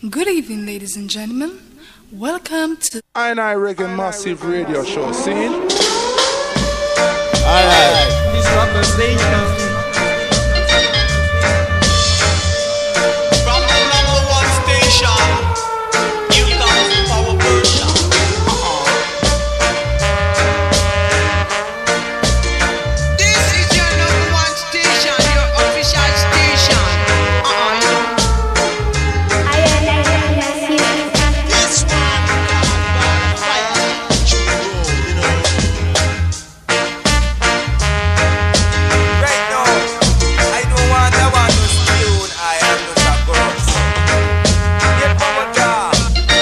Good evening, ladies and gentlemen. Welcome to I Reggae Massive Radio Show. Scene. Alright. This is the station. From the #1 station, you come to Power Version. This is your #1 station, your official station. This one got fire, you know. Right now, I don't want that one to tune. I am not a ghost. Get from a job.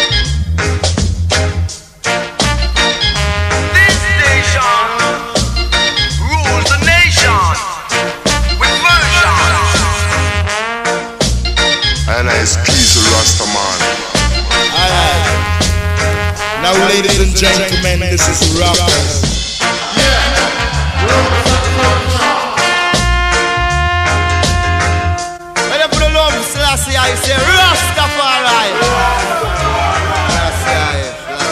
This station rules the nation with version. And it's Keith Rastaman. Alright. Now, ladies and gentlemen, this is Rockers. When you put a love, Selassie, I say Rastafari. Selassie.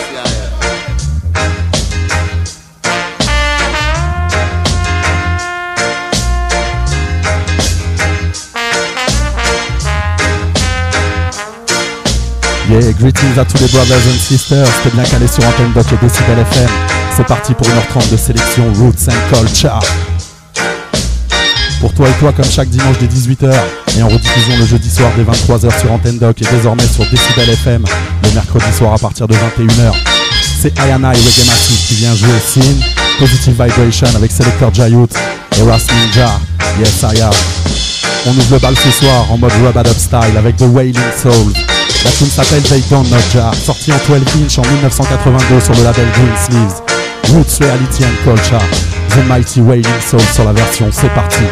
Yeah, greetings à tous les brothers and sisters, c'était bien calé sur Antenne Doc et Decibel FM. C'est parti pour 1h30 de sélection Roots and Culture. Pour toi et toi, comme chaque dimanche dès 18h, et en rediffusion le jeudi soir dès 23h sur Antenne Doc et désormais sur Decibel FM, le mercredi soir à partir de 21h. C'est Ayana et Reggae Massive qui vient jouer Scene, Positive Vibration avec Selector Jayut et Ras Ninja, Yes I Am. On ouvre le bal ce soir en mode Rub-a-Dub style avec The Wailing Souls. La tune s'appelle They Don't Know Jah, sortie en 12 inch en 1982 sur le label Green Sleeves. Roots, Reality and Culture, The Mighty Wailing Soul sur la version, c'est parti.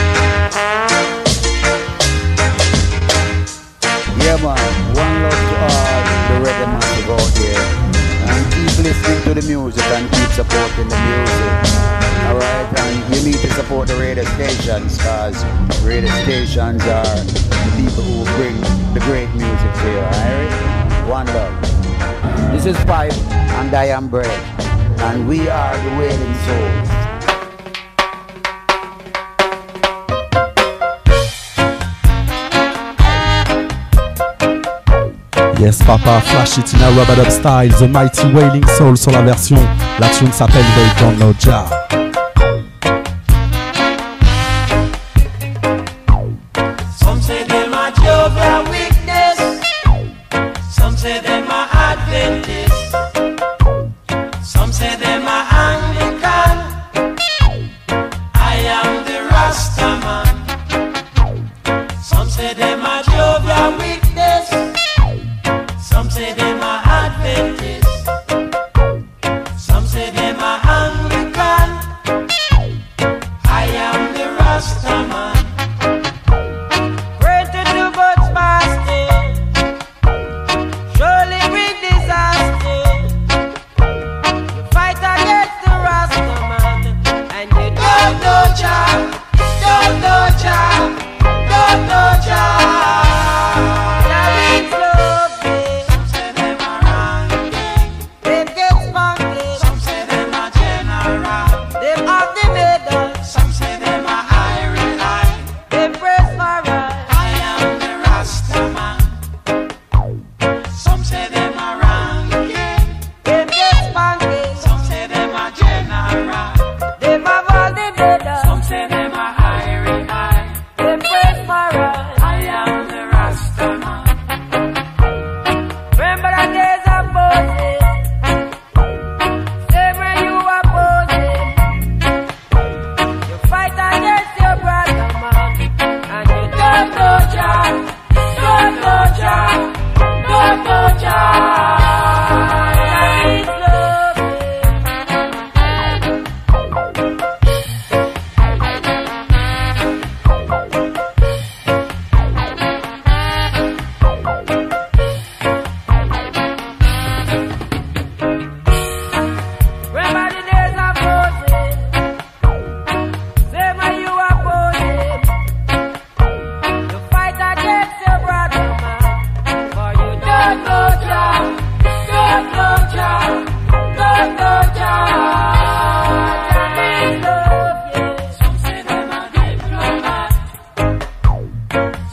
Yeah man, one love to all the reggae massive out there. And keep listening to the music and keep supporting the music. Alright, and you need to support the radio stations, cause radio stations are the people who bring the great music to you, alright? One love. This is Pipe and I am Bread, and we are the Wailing Souls. Yes papa, flash it in a Rub-a-Dub style, The Mighty Wailing Soul sur la version. La tune s'appelle They Don't Know Jah. Some say they're my Jehovah Witness. Some say they're my Adventist. Some say they're my Anglican. I am the Rastaman. Some say they're my Jehovah Witness. Some say they're my Adventist. Some say they're my Anglican. I am the Rastaman. Pray to do God's fasting. Surely bring disaster. You fight against the Rastaman, and you don't know Jah, don't know Jah, don't know Jah. That means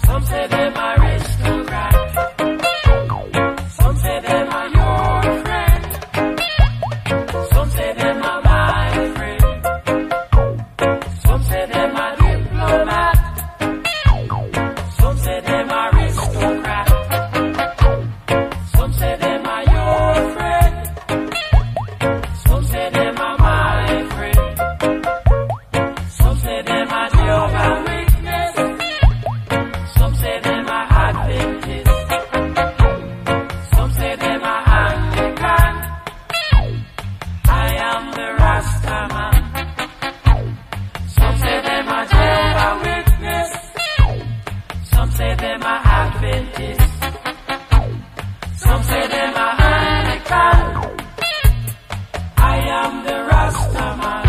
Some say them aristocrat. Some say them are your friend. Some say them are my friend. Some say them are diplomat. Some say them aristocrat. Some say them are your friend. Some say them are my friend. Some say them are Jehovah's Witness. Some say them are Adventists. Some say them are Anglican. I am the Rasta man. Some say them are Jehovah's Witness. Some say them are Adventists. Some say them are Anglican. I am the Rasta man.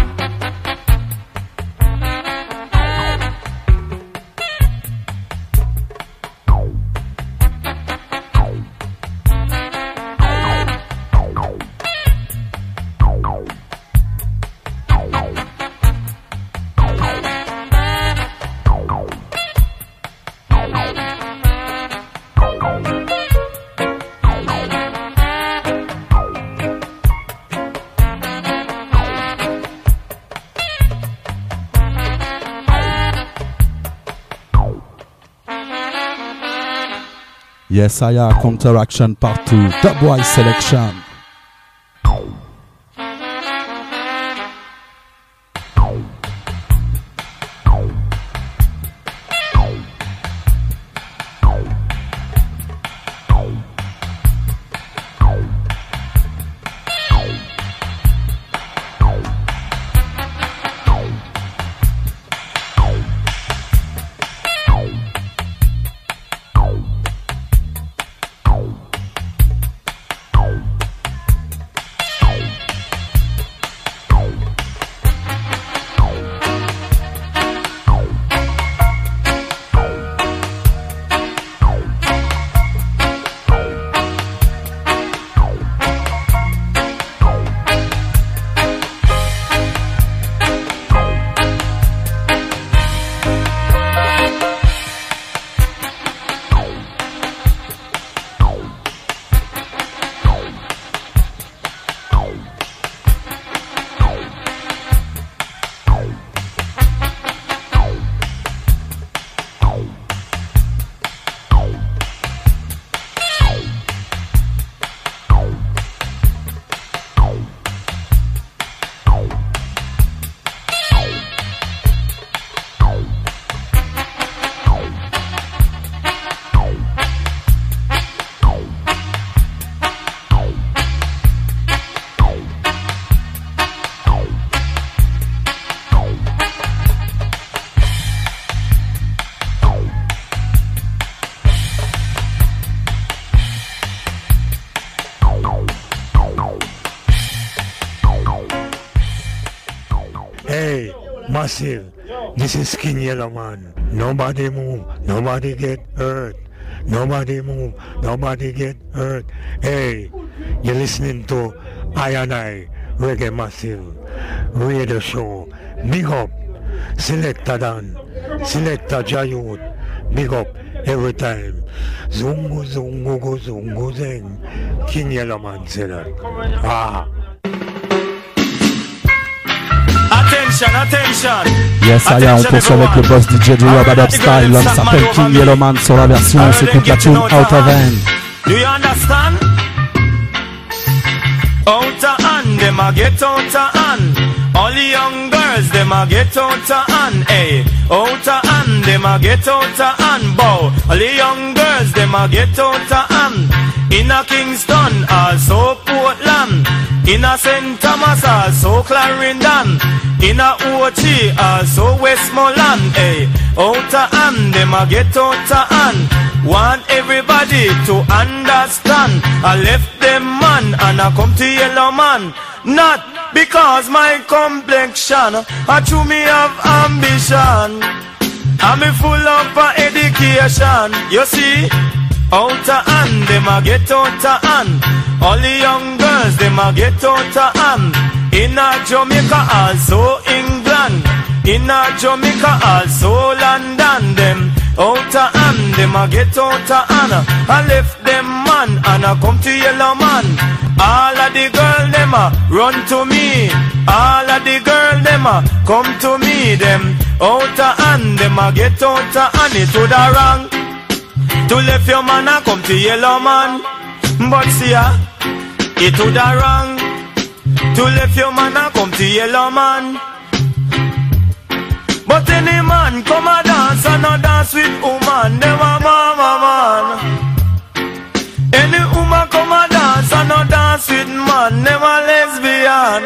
Yes, Aya Counteraction Part 2, Dubwise Selection. Hey, Massive, this is King Yellow Man. Nobody move, nobody get hurt. Nobody move, nobody get hurt. Hey, you're listening to I Reggae Massive Radio Show. Big up, Selecta Dan, Selecta Jayut. Big up every time. Zungu, zungu, go, zungu, zeng. King Yellow Man said that. Ah. Attention, attention. Yes, Aya, on poursuit avec le boss DJ du Rubadub Style. L'homme s'appelle King Yellowman sur la version. On s'écoute la tune Out of Hand. Do you understand? Out of hand, them a get out of hand. All the young girls, them a get out of hand. Hey, out of hand, them a get out of hand. Bow. All the young girls, them a get out of hand. In a Kingston, also Portland. In a St. Thomas, also Clarendon. In a OT, also Westmoreland. Hey, out of hand, them a get out of hand. Want everybody to understand. I left them man and I come to Yellow Man. Not because my complexion, I true me have ambition. I'm full of education. You see, out of hand, them a get out of hand. All the young girls, them a get out of hand. In a Jamaica, also England. In a Jamaica, also London. Them Outer hand, them a get outer hand. I left them man and I come to yellow man. All of the girl them a run to me. All of the girl them a come to me. Them outer hand, them a get outer hand. It woulda wrong to left your man a come to yellow man. But see ya, it woulda wrong to left your man a come to yellow man. But any man come a dance and a dance with woman, them a mama man. Any woman come a dance and a dance with man, them a lesbian.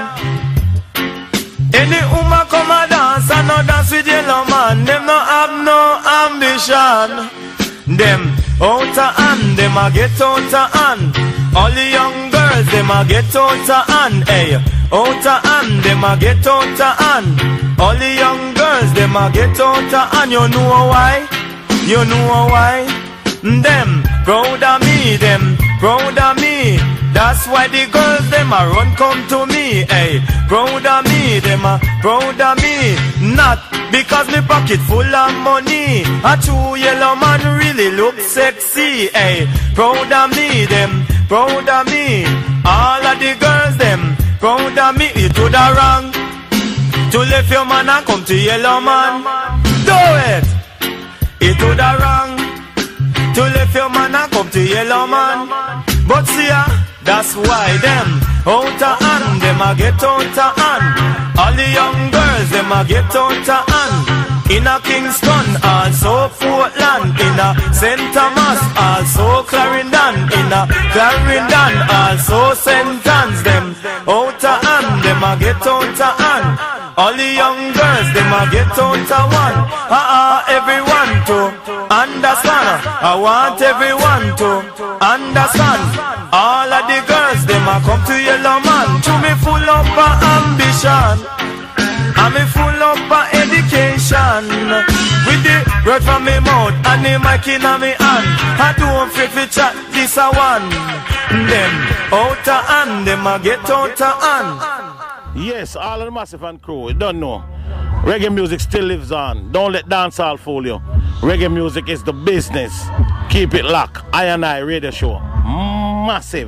Any woman come a dance and a dance with yellow man, them no have no ambition. Them outer hand, them a get outer hand. All the young girls, them a get outer hand. Hey, outer hand, them a get outer hand. All the young girls, them a get outer hand. You know why? You know why? Them proud of me, them proud of me. That's why the girls, them a run come to me. Hey, proud of me, them a proud of me. Not because me pocket full of money. A true yellow man really look sexy. Hey, proud of me, them proud of me. All of the girls, them proud of me. It woulda wrong to left your man and come to yellow man. Do it. It woulda wrong to left your man and come to yellow man. But see ya, that's why them outer hand, them a get outer hand. All the young girls, them a get outer hand. In a Kingston, also Portland. In a St. Thomas, also Clarendon. In a Clarendon, also St. Anne's. Them outer hand, them a get outer hand. All the young girls, them a get outer one. Everyone to understand. I want everyone to understand. All of the girls, them a come to yellow man. To me full up of ambition. I'm full up of education. With the word from me mouth and the mic in me hand. I don't feel to chat this a one. Them outer hand, them a get outer hand. Yes, all of the Massive and crew, you don't know. Reggae music still lives on. Don't let dancehall fool you. Reggae music is the business. Keep it locked. I Radio Show. Massive.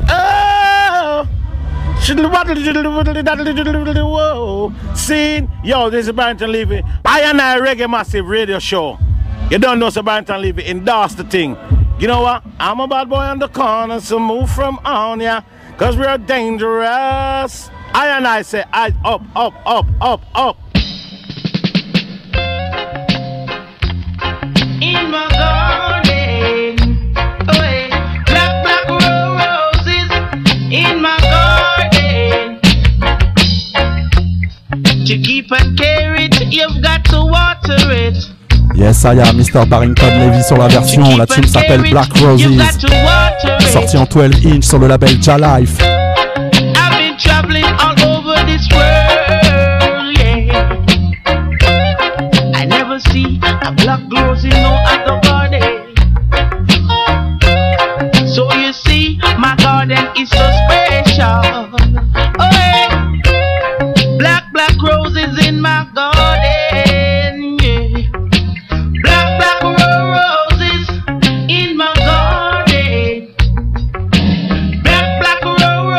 Oh! Whoa. See? Yo, this is Barrington Levy. I Reggae Massive Radio Show. You don't know, so Barrington Levy endorse the thing. You know what? I'm a bad boy on the corner, so move from on ya. Cause we're dangerous. I say, up. In my garden, oh yeah, black roses. In my garden, to keep and care it, you've got to water it. Yes, I am Mr. Barrington Levy sur la version. La tune s'appelle Black Roses. Sorti en 12 inch sur le label Jalife. I've been traveling all over this world, yeah. I never see a black rose in no other garden. So you see, my garden is so special. Oh yeah. Black roses in my garden, yeah. Black roses in my garden. Black roses.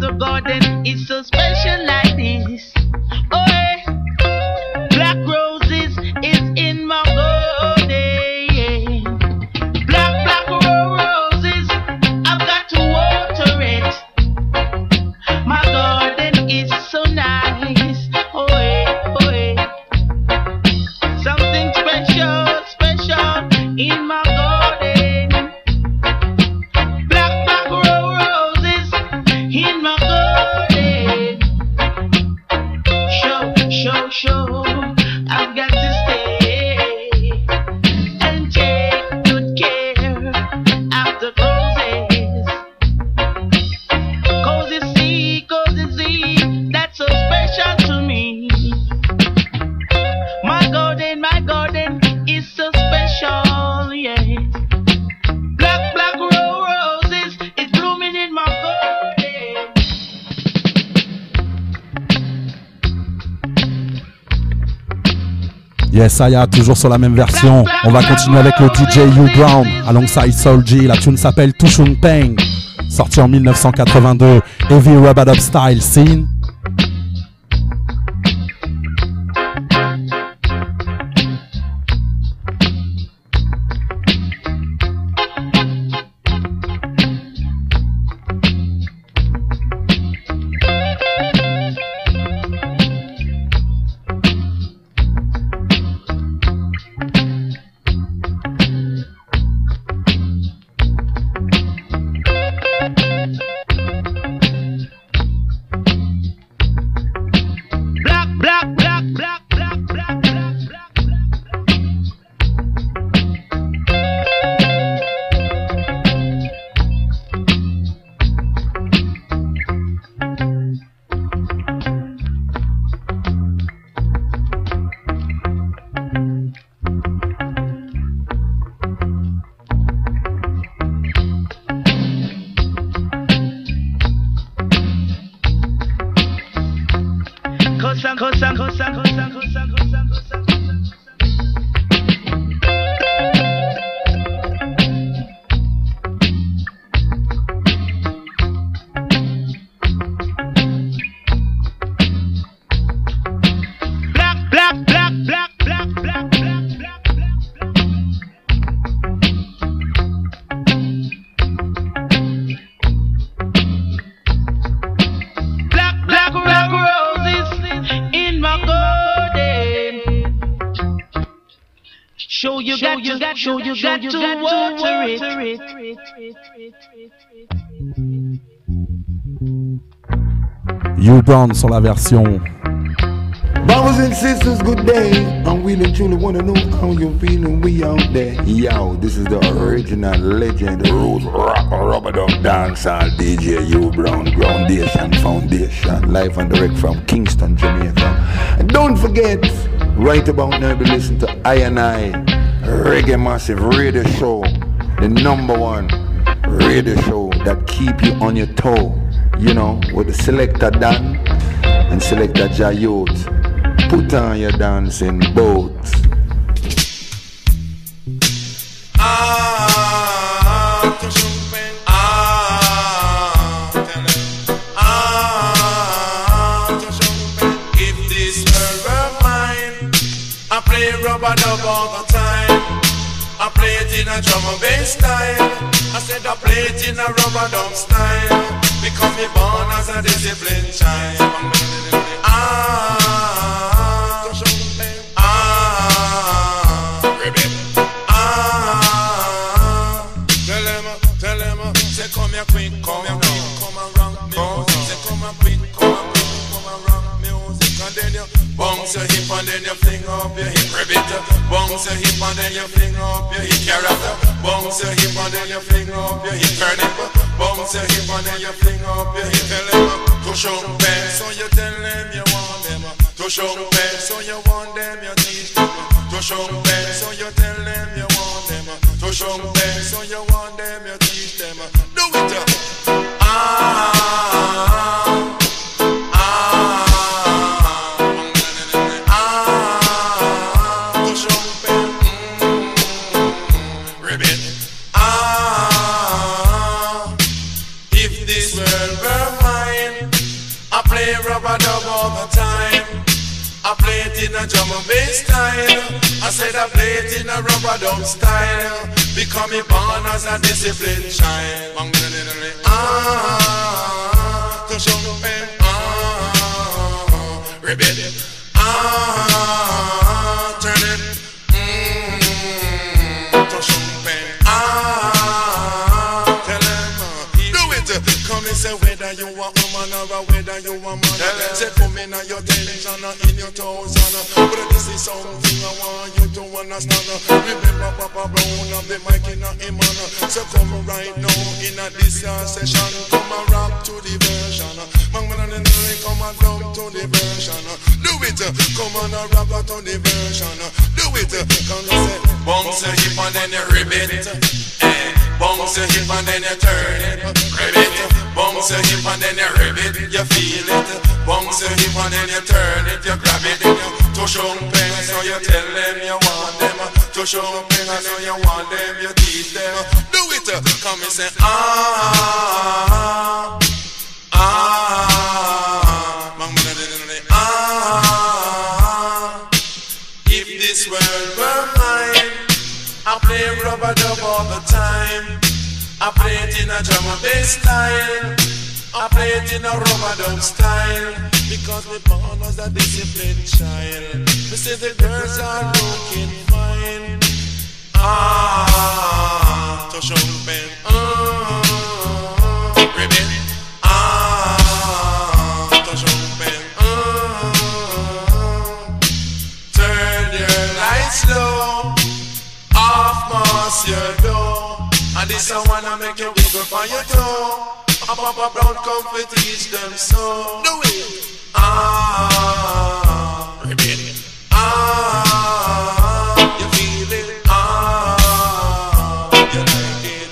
other garden is so special like this. Oh, hey. Black roses is in my garden. Black roses, I've got to water it. My garden is so nice. Oh, hey, oh, hey. Something special, special in my garden. Black roses in my garden. Show, I've got to stay and take good care after roses. Cozy sea, that's so special to me. My garden is so special, yeah. Black roses is blooming in my garden. Yes, Aya, toujours sur la même version. On va continuer avec le DJ U Brown alongside Soul G. La tune s'appelle Tushun Peng, sorti en 1982. Heavy Rub-a-Dub Style Scene. You got to water it. U Brown sur la version. Brothers and sisters, good day. I'm really truly wanna know how you feeling. We out there. Yo, this is the original legend, Rose Rock Rub-a-Dub Dancehall DJ U Brown, Groundation Foundation, live and direct from Kingston, Jamaica. And don't forget, right about now, be listening to I&I Reggae Massive Radio Show, the #1 radio show that keep you on your toe. You know, with the selector Dan and selector Jayot. Put on your dancing boots. If this world were mine, I play rub-a-dub all the time. I play it in a drum and bass style. I said I play it in a rub-a-dub style, because me born as a disciplined child. Tell them, say come here quick, come around music. Say come here quick, come around music. And then you bounce your hip and then you fling up your hip. Ribbit, bounce your hip and then you fling up your hip. Character, bounce your hip and then you fling up your hip. Turn it, bounce your hip and then you fling up your hip. Tell them to show them, so you tell them you want them. To show them, so you want them, you teach them. To show them, so you tell them you want them. To show them, so you want them, you teach them. Do it, If this world were mine, I play rubber dub all the time. I play it in a drum and bass style. I said I play it in a rubber dub style. Becoming born as a disciplined child. To show me, rebel it. Turn it. To show me, tell them, do it. Come and say whether you a woman or whether you a man. Say come in your television or in your toes. But this is something I want you to understand. Remember Papa Brown of the mic in a man. So come right now in a this session. Come and rap to the version. Man and come and down to the version. Do it. Come on and rap to the version. Do it. Come and say bounce your hip and then you ribbit. Bounce your hip and then you turn it. Ribbit. Bounce your hip and then you ribbit. You feel it. Bounce your hip and then you turn it. You grab it. Touch on pen so you tell them you want them. Touch on pen so you want them. You teach them. Do it. Come and say if this world were mine, I play rubber dub all the time. I play it in a drum and bass style. I play it in a rubber dub style. Because we born as a disciplined child. We say the girls are looking fine. Touch on pen. Ribbon. Touch on pen. Turn your lights low. Off mass your door. And this I wanna make you wiggle for your toe. Papa Brown come to teach them so. Do it. Ribbon. You feel it. You like it.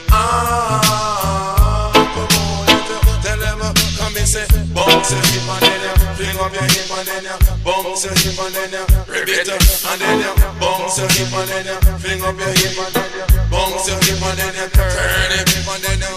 Come on, tell them, come and say, bounce your hip and then you fling up your hip and then you bounce your hip and then you repeat and then you bounce your hip and then you fling up your hip and then you bounce your hip and then you turn it and then you.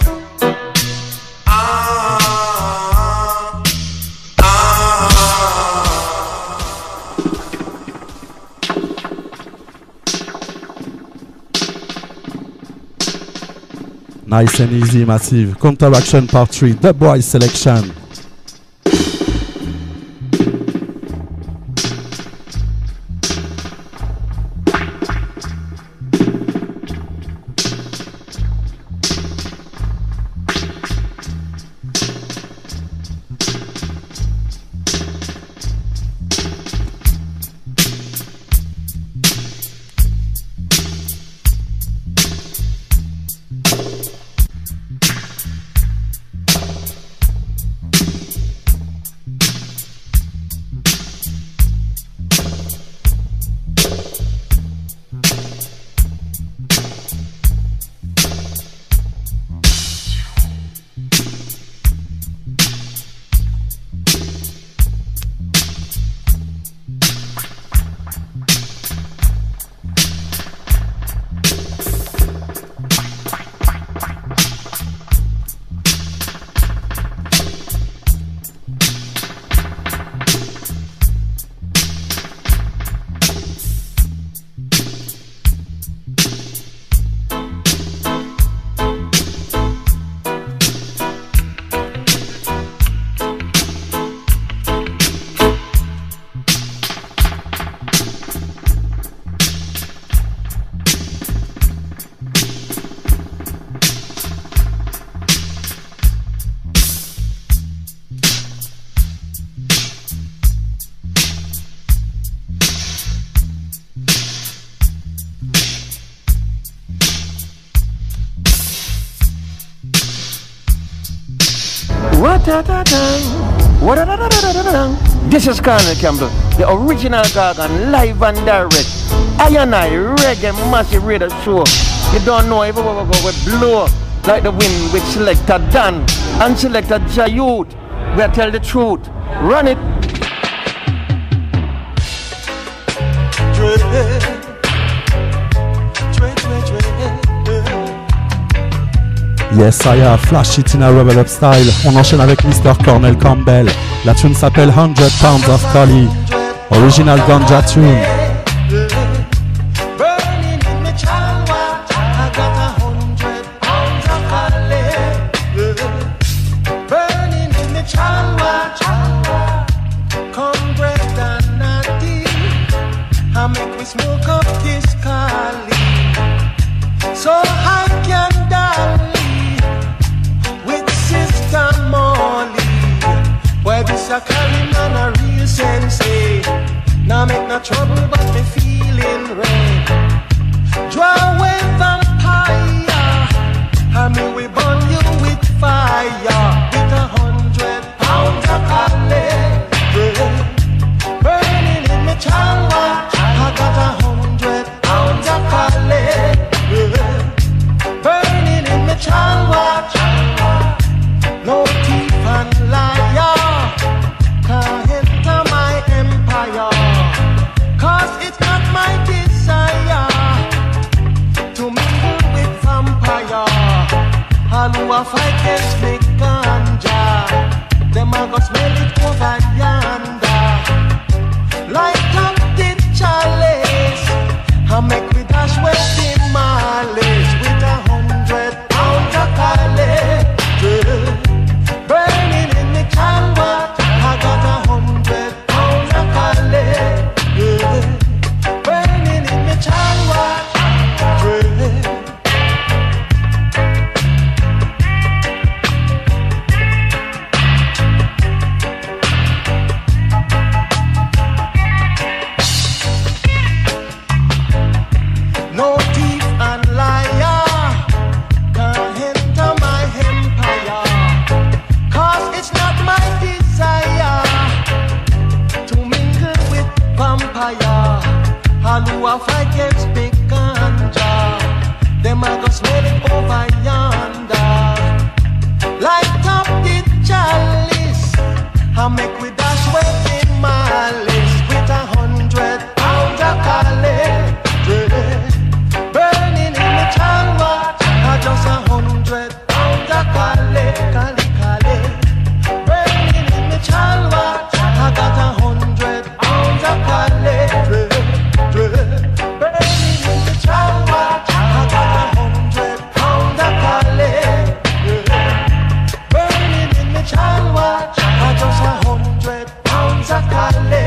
Nice and easy, massive. Counteraction Part 3, The Boy Selection. This is Colonel Campbell, the original Gargan, live and direct. I Reggae Massive Radio Show. You don't know if we blow like the wind with Selector Dan and Selector Jayut. We tell the truth. Run it. Yes, I have Flash It in a Rebel Up Style. On enchaîne avec Mr. Cornel Campbell, La tune s'appelle 100 Pounds of Cali, original ganja tune. So I can dally with Sister Molly. Where this a Cali man a real sensei. Now make no trouble but me feeling red. Draw away vampire, and me we burn you with fire. With 100 pounds of Cali, burning in me chalwa. I got 100 pounds of Cali. Burning in the chalwa, no thief and liar can enter my empire. Cause it's not my desire to mingle with vampire. All who a fight against me ganja, them a go smell it over yonder. Light up the chalice, I make we dash with the malice. With 100 pounds of Cali, burning in the chalwa. I got 100 pounds of Cali, burning in the chalwa. No thief and liar can enter my empire. Cause it's not my desire to mingle with vampire. All who a fight against big ganja, them a go smell it over yonder. Light up the chalice, I make we dash with the malice. With 100 pounds of Cali, burning in the chalwa. I just 100 pounds of Cali, Cali, Cali. Burning in the chalwa. I got 100 pounds of Cali. Burning in the chalwa. I got 100 pounds of Cali. Burning in the chalwa. I just 100 pounds of Cali.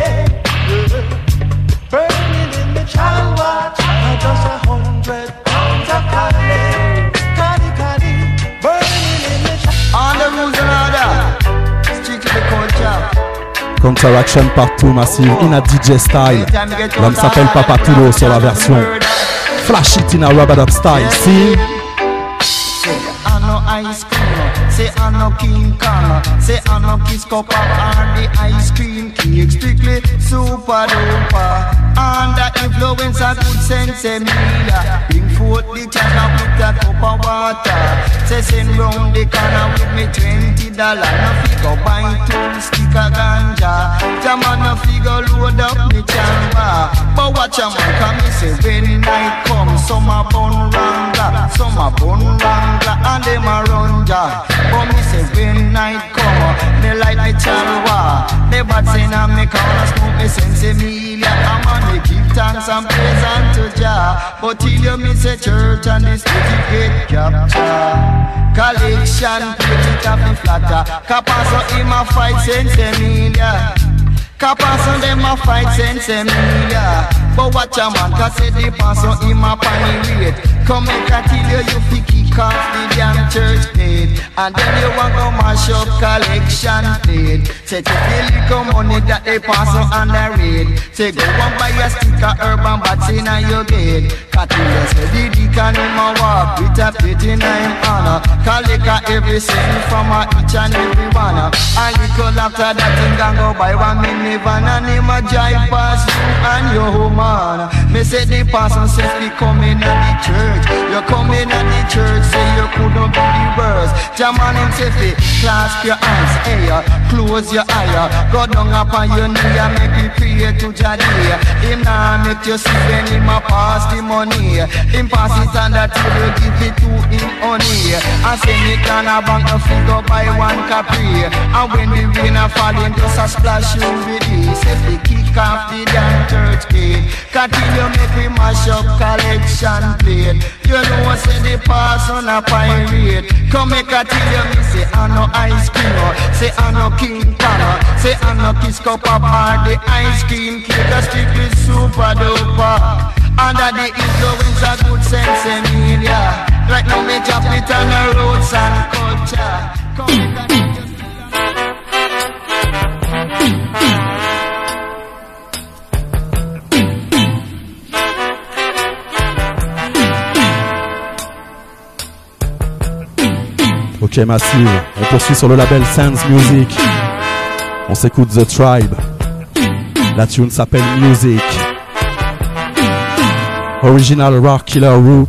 Burning in the chalwa. I just 100 pounds of Cali. Cali, Cali. Burning in the chalwa. On the rules and order, stick to the culture. Counteraction partout massive in a DJ style. L'homme s'appelle Papatulo sur la version Flash It in a rubber style. See? I know ice cream, say I know King Kong, say I know Kiss Cup and the ice cream cake, strictly super duper. Under influence of good sense, media, bring forth the channel with a cup of water. Say send round the corner with me $20, no figure buy 2 stick of ganja. Jaman no figure load up me chamber. But watch a man come me say when night come, some a bun ranga, some a bun ranga, and them a run ja. But me say when night come, me light me chalwa. Me bad sin and me corner smoke me sense media. I'm on the give thanks and praise unto Jah. But till you miss a church and the city get capture. Collection page it up me flatter. Capasso in my fight sense media. Capasso them a fight sense media. But watch a man cause say the passo in my panny rate. Come make a tell you you fi kick off the damn church gate. And then you want go mash up collection plate. Say take the little money that they pass on the rate. Say go and buy a stick of urban bats in your gate. Catilla say the deacon in my walk with a plate in him honor. Collect every cent from each and every one. And little after that thing can go buy 1 minute me van and him a drive past you and your woman. Me say the pastor say we come in at the church. You come in at the church, say you couldn't be the worst. Jaman him say fi clasp your hands, hey, close your eye, go down upon your knee and make you pray to Jadi. Him nah make you see when him a pass the money. Him pass it on the table, give it to him honey. And send it on a bank of figure by one capri. And when the rain a fall, him just a splash you with it. Say fi kick off the damn church gate. Continue make we mash up collection plate. You know say the pass on a pirate. Come make a tell you me say I no ice cream. Say I no king color. Say I no kiss cup up or the ice cream cake. The stick is super duper. Under the influence of good sense Emilia. Right now me drop it on the roads and culture. Come make a tell you. Ok Massive, on poursuit sur le label Sands Music. On s'écoute The Tribe. La tune s'appelle Music. Original Rock Killer Roots.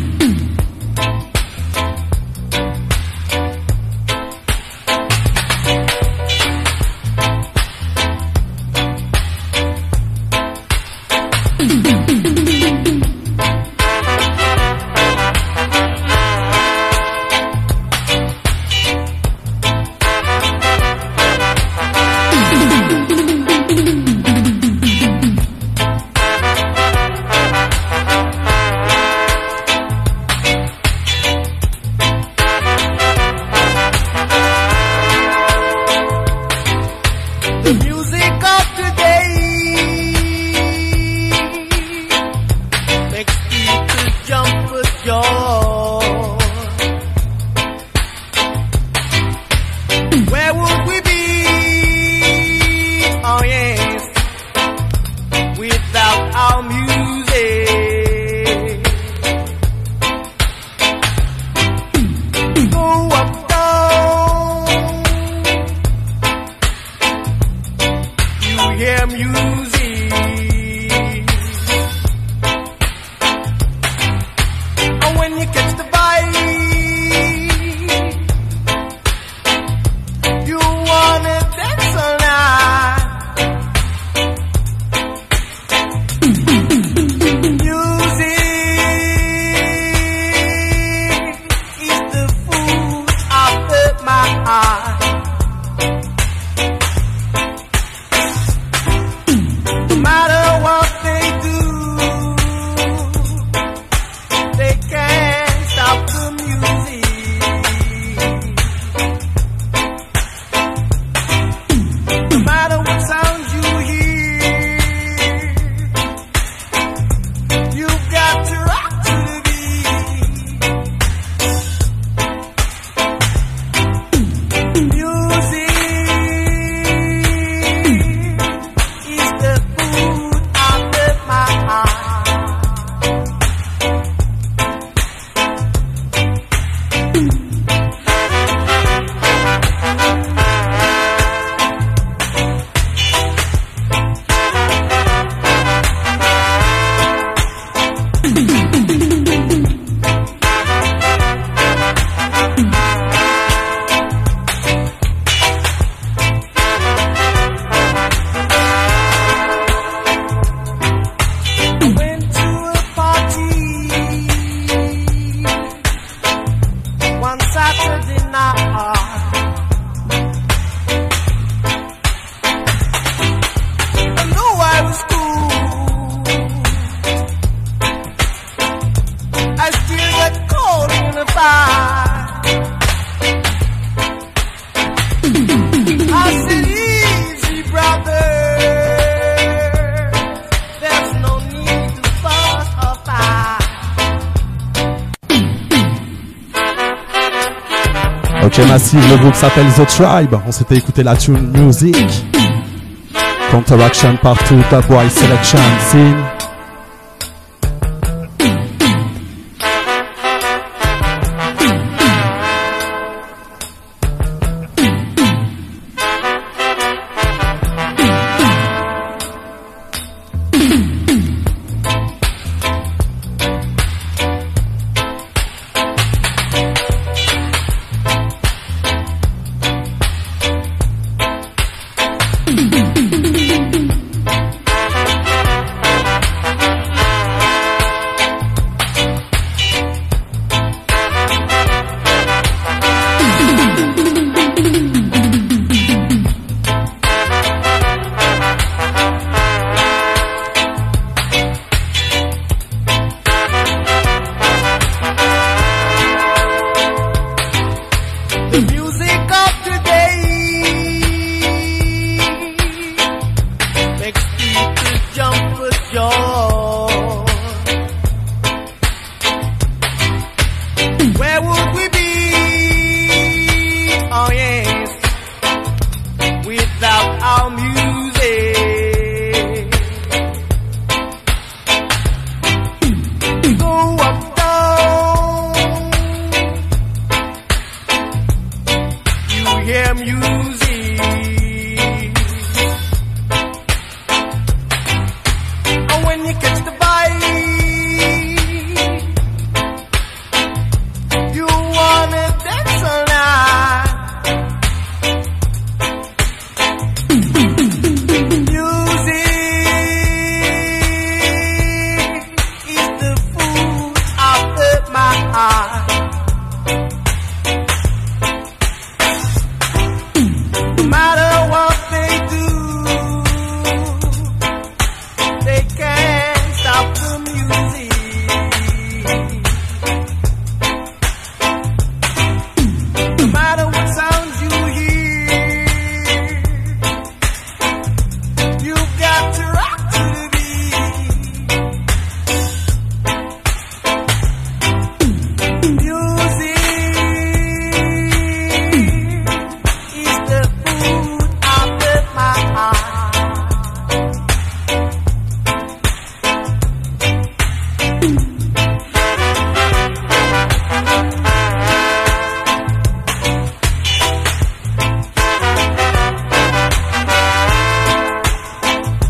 Ok Massive, le groupe s'appelle The Tribe. On s'était écouté la tune Music. Counteraction Part 2, Top Boy Selection Scene.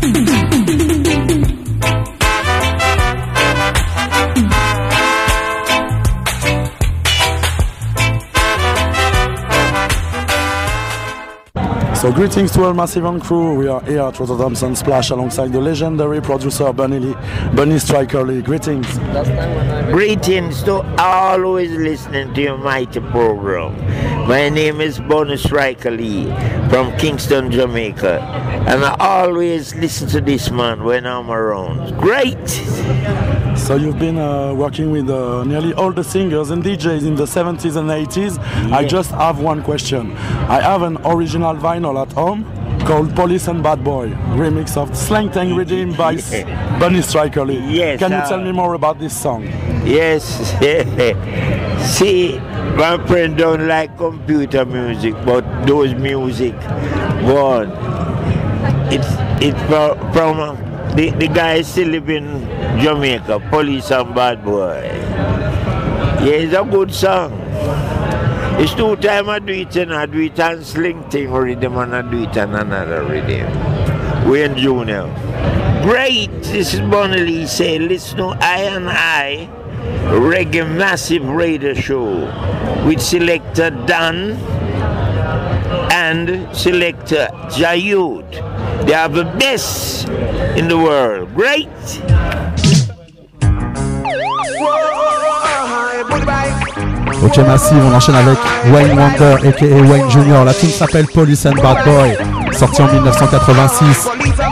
So greetings to all Massive and crew. We are here at Rotterdam Sunsplash alongside the legendary producer Bunny Striker Lee. Greetings. Greetings to always listening to your mighty program. My name is Bunny Striker Lee from Kingston, Jamaica. And I always listen to this man when I'm around. Great! So you've been working with nearly all the singers and DJs in the 70s and 80s. Yeah. I just have one question. I have an original vinyl at home called Police and Bad Boy, remix of Slang Tang redeemed by Bunny Striker Lee. Yes. Can you tell me more about this song? Yes. See, my friend don't like computer music, but those music, God, it's from the guy still live in Jamaica, Police and Bad Boy. Yeah, it's a good song. It's 2 times I do it and I do it on Sling Thing rhythm and I do it on another rhythm. Wayne Jr. Great! This is Bunny Lee saying, listen to I Reggae Massive Radio Show with Selector Dan and Selector Jayud. They are the best in the world. Great! Ok Massive, on enchaîne avec Wayne Wonder aka Wayne Jr. La tune s'appelle Police and Bad Boy, sortie en 1986.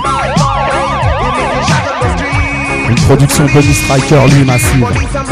Une production Bunny Striker Lee Massive.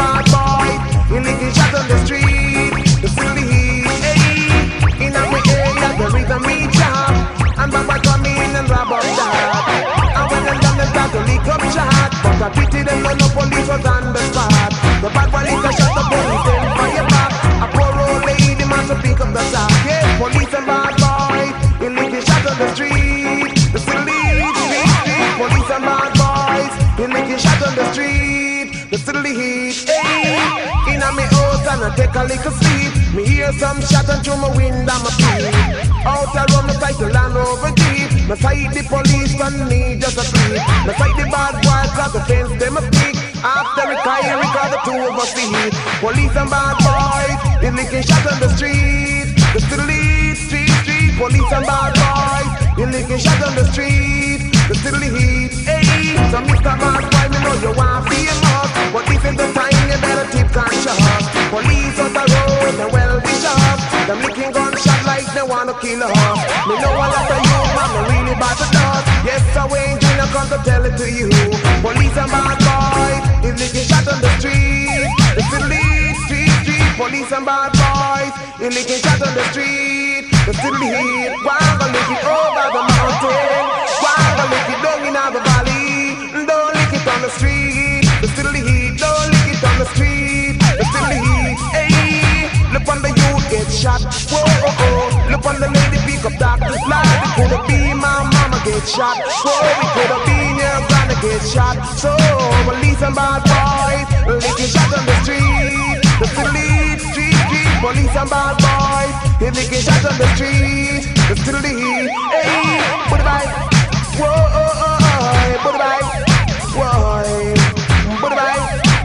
I pity them when no police was on the spot. The bad police are shot the police, then fire back. A poor old lady man to pick up the sack. Yeah, police and bad boys, illicit shot on the street. The street. Police and bad boys, illicit shot on the street. The street. Hey, in a me house and I take a little sleep. Me hear some shot and through my window my feet. Out around the title land over deep. Me fight the police and me just a sleep. Me fight the bad boys cause the fence them a speak. After retiring cause the 2 of us see. Police and bad boys, they licking shots on the street. The street. Police and bad boys, they licking shots on the street. The street. Hey, so Mr. Bad Boy, me know you want famous, but this is the time you better tip conscious. Police on the road, they well be sharp. Them licking gunshot like they want to kill us. Me know a lot of you, man, me really bad to dust. Yes, I ain't gonna come to tell it to you. Police and bad boys, is licking shot on the street. The street. Police and bad boys, is licking shot on the street. The street. Why go lick it over the mountain? Why go lick it down in the valley? Don't lick it on the street. The street. Don't lick it on the street. The street. Hey, look on the youth get shot. Whoa. Look on the lady pick up doctor's life. It could have been my mama get shot. Whoa, it could have been your granny get shot. So police and bad boys, licking shot on the street. The street. Police and bad boys, they licking shot on the street. The street. Hey, put it back. Whoa, put it back. Whoa, put it back.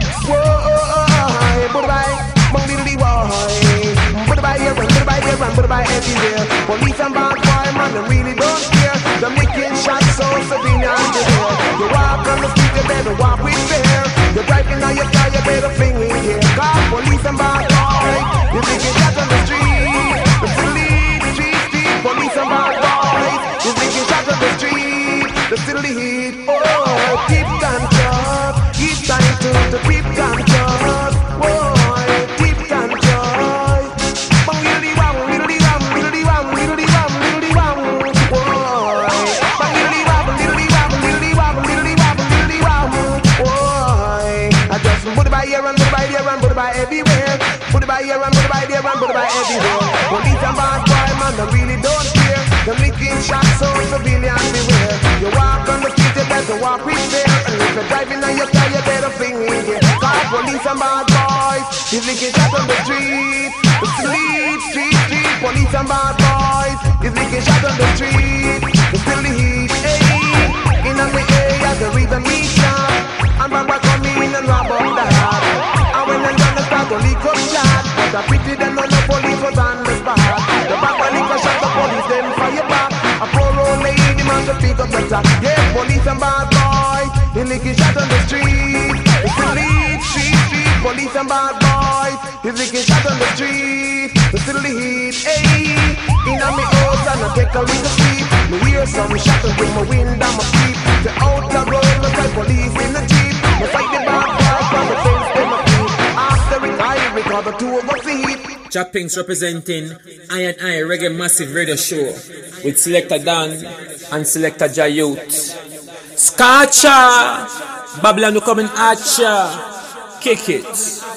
Whoa, put it back. Bang diddly boy. Put it back here, put it back here, put it back everywhere. Police and bad boy, man, they really don't care. They're making shots so severe and severe. You walk on the street, you better walk with fear. You're driving on your car, you better fling in here. Cause police and bad boys, you're making shots on the street. The street. Police and bad boys, you're making shots on the street. The street. Oh, keep control. It's time to keep control. Oh, keep control. Bang diddly wang, diddly wang, diddly wang, diddly wang, diddly wang. Oh, bang diddly wang, diddly wang, diddly wang, diddly wang, diddly wang. Oh, I just put it by here and put it by there and put it by everywhere. Put it by here and put it by there and put it by everywhere. Police and bad boy, man, they really don't care. They're making shots so civilians beware. You walk on the street, you better walk with fear. And if you're driving on your car, you better fling in here. Cause police and bad boys, you're making shots on the street. The street. Police and bad boys, you're making shots on the street. The street. Hey, in a Yeah, police and bad boys, the licky shot on the street. It's the lead, street, police and bad boys, the licky shot on the street. We still the heat, ayy. In a me house and I take a little sleep. Me hear some shot and bring my wind down my feet. The out the road, look like police in the jeep. Me fight the bad boys from the things they my feet. After it, I record the two of us heat. Jappings representing I Reggae Massive Radio Show with Selector Dan and Selector Jayut. Scotcha! Babylon will come in at ya. Kick it.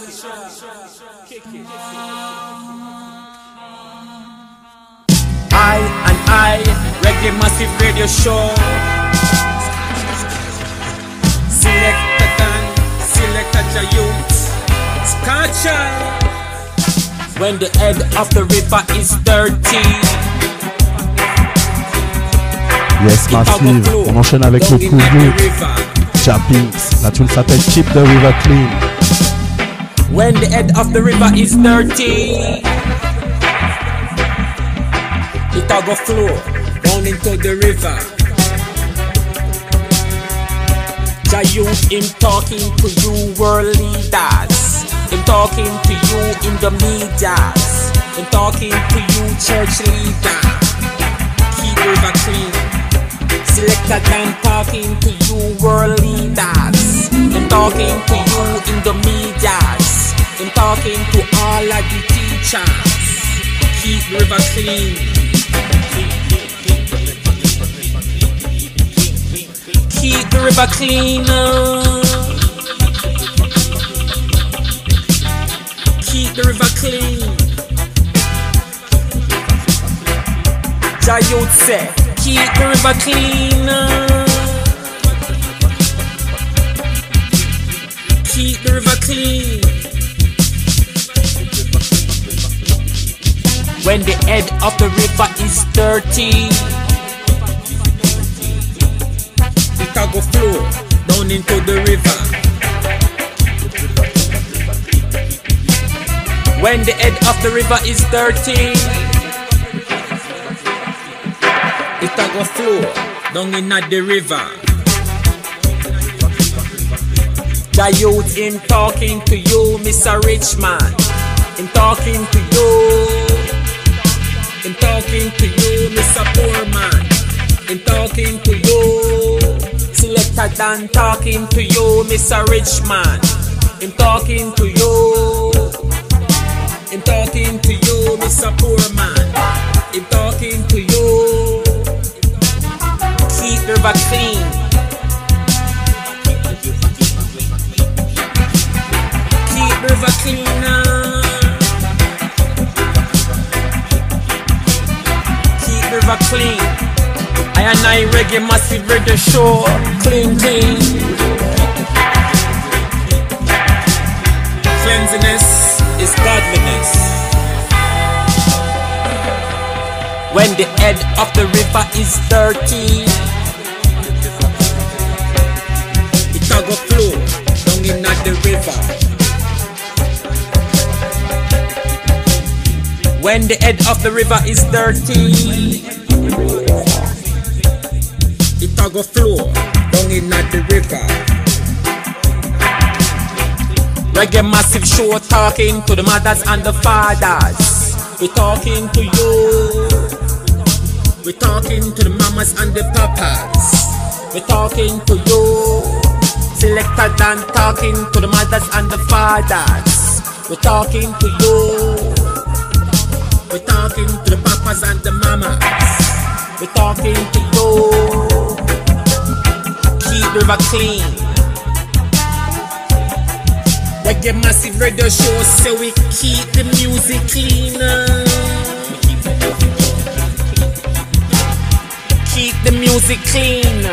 I Reggae Massive Radio Show. Selector Dan, Selector Jayut. Scotcha! When the head of the river is dirty. Yes, Massive. On enchaîne avec le coup de Jappings. La tune s'appelle Keep the River Clean. When the head of the river is dirty, it go flow down into the river. Jayut him talking to you world leaders. I'm talking to you in the medias. I'm talking to you church leader. Keep the river clean. Selector Dan talking to you world leaders. I'm talking to you in the medias. I'm talking to all of the teachers. Keep the river clean. Keep the river clean. Keep the river clean. Jayut say, keep the river clean. Keep the river clean. When the head of the river is dirty, it go flow down into the river. When the head of the river is dirty, it go flow down in the river. Jayut him talking to you, Mr. Richman. Him talking to you. Him talking to you, Mr. Poorman. Him talking to you. Selector Dan talking to you, Mr. Richman. Him talking to you. I'm talking to you, Mr. Poorman. I'm talking to you. Keep the river clean. Keep the river clean. Keep the river clean. I Reggae Massive Radio Show. Clean, clean. Cleanliness is godliness. When the head of the river is dirty, it go flow down in the river. When the head of the river is dirty, it go flow down in the river. Reggae Massive Show talking to the mothers and the fathers. We're talking to you. We're talking to the mamas and the papas. We're talking to you. Selector Dan talking to the mothers and the fathers. We're talking to you. We're talking to the papas and the mamas. We're talking to you. Keep the river clean. Reggae Massive Radio Show, so we keep the music clean. Keep the music clean.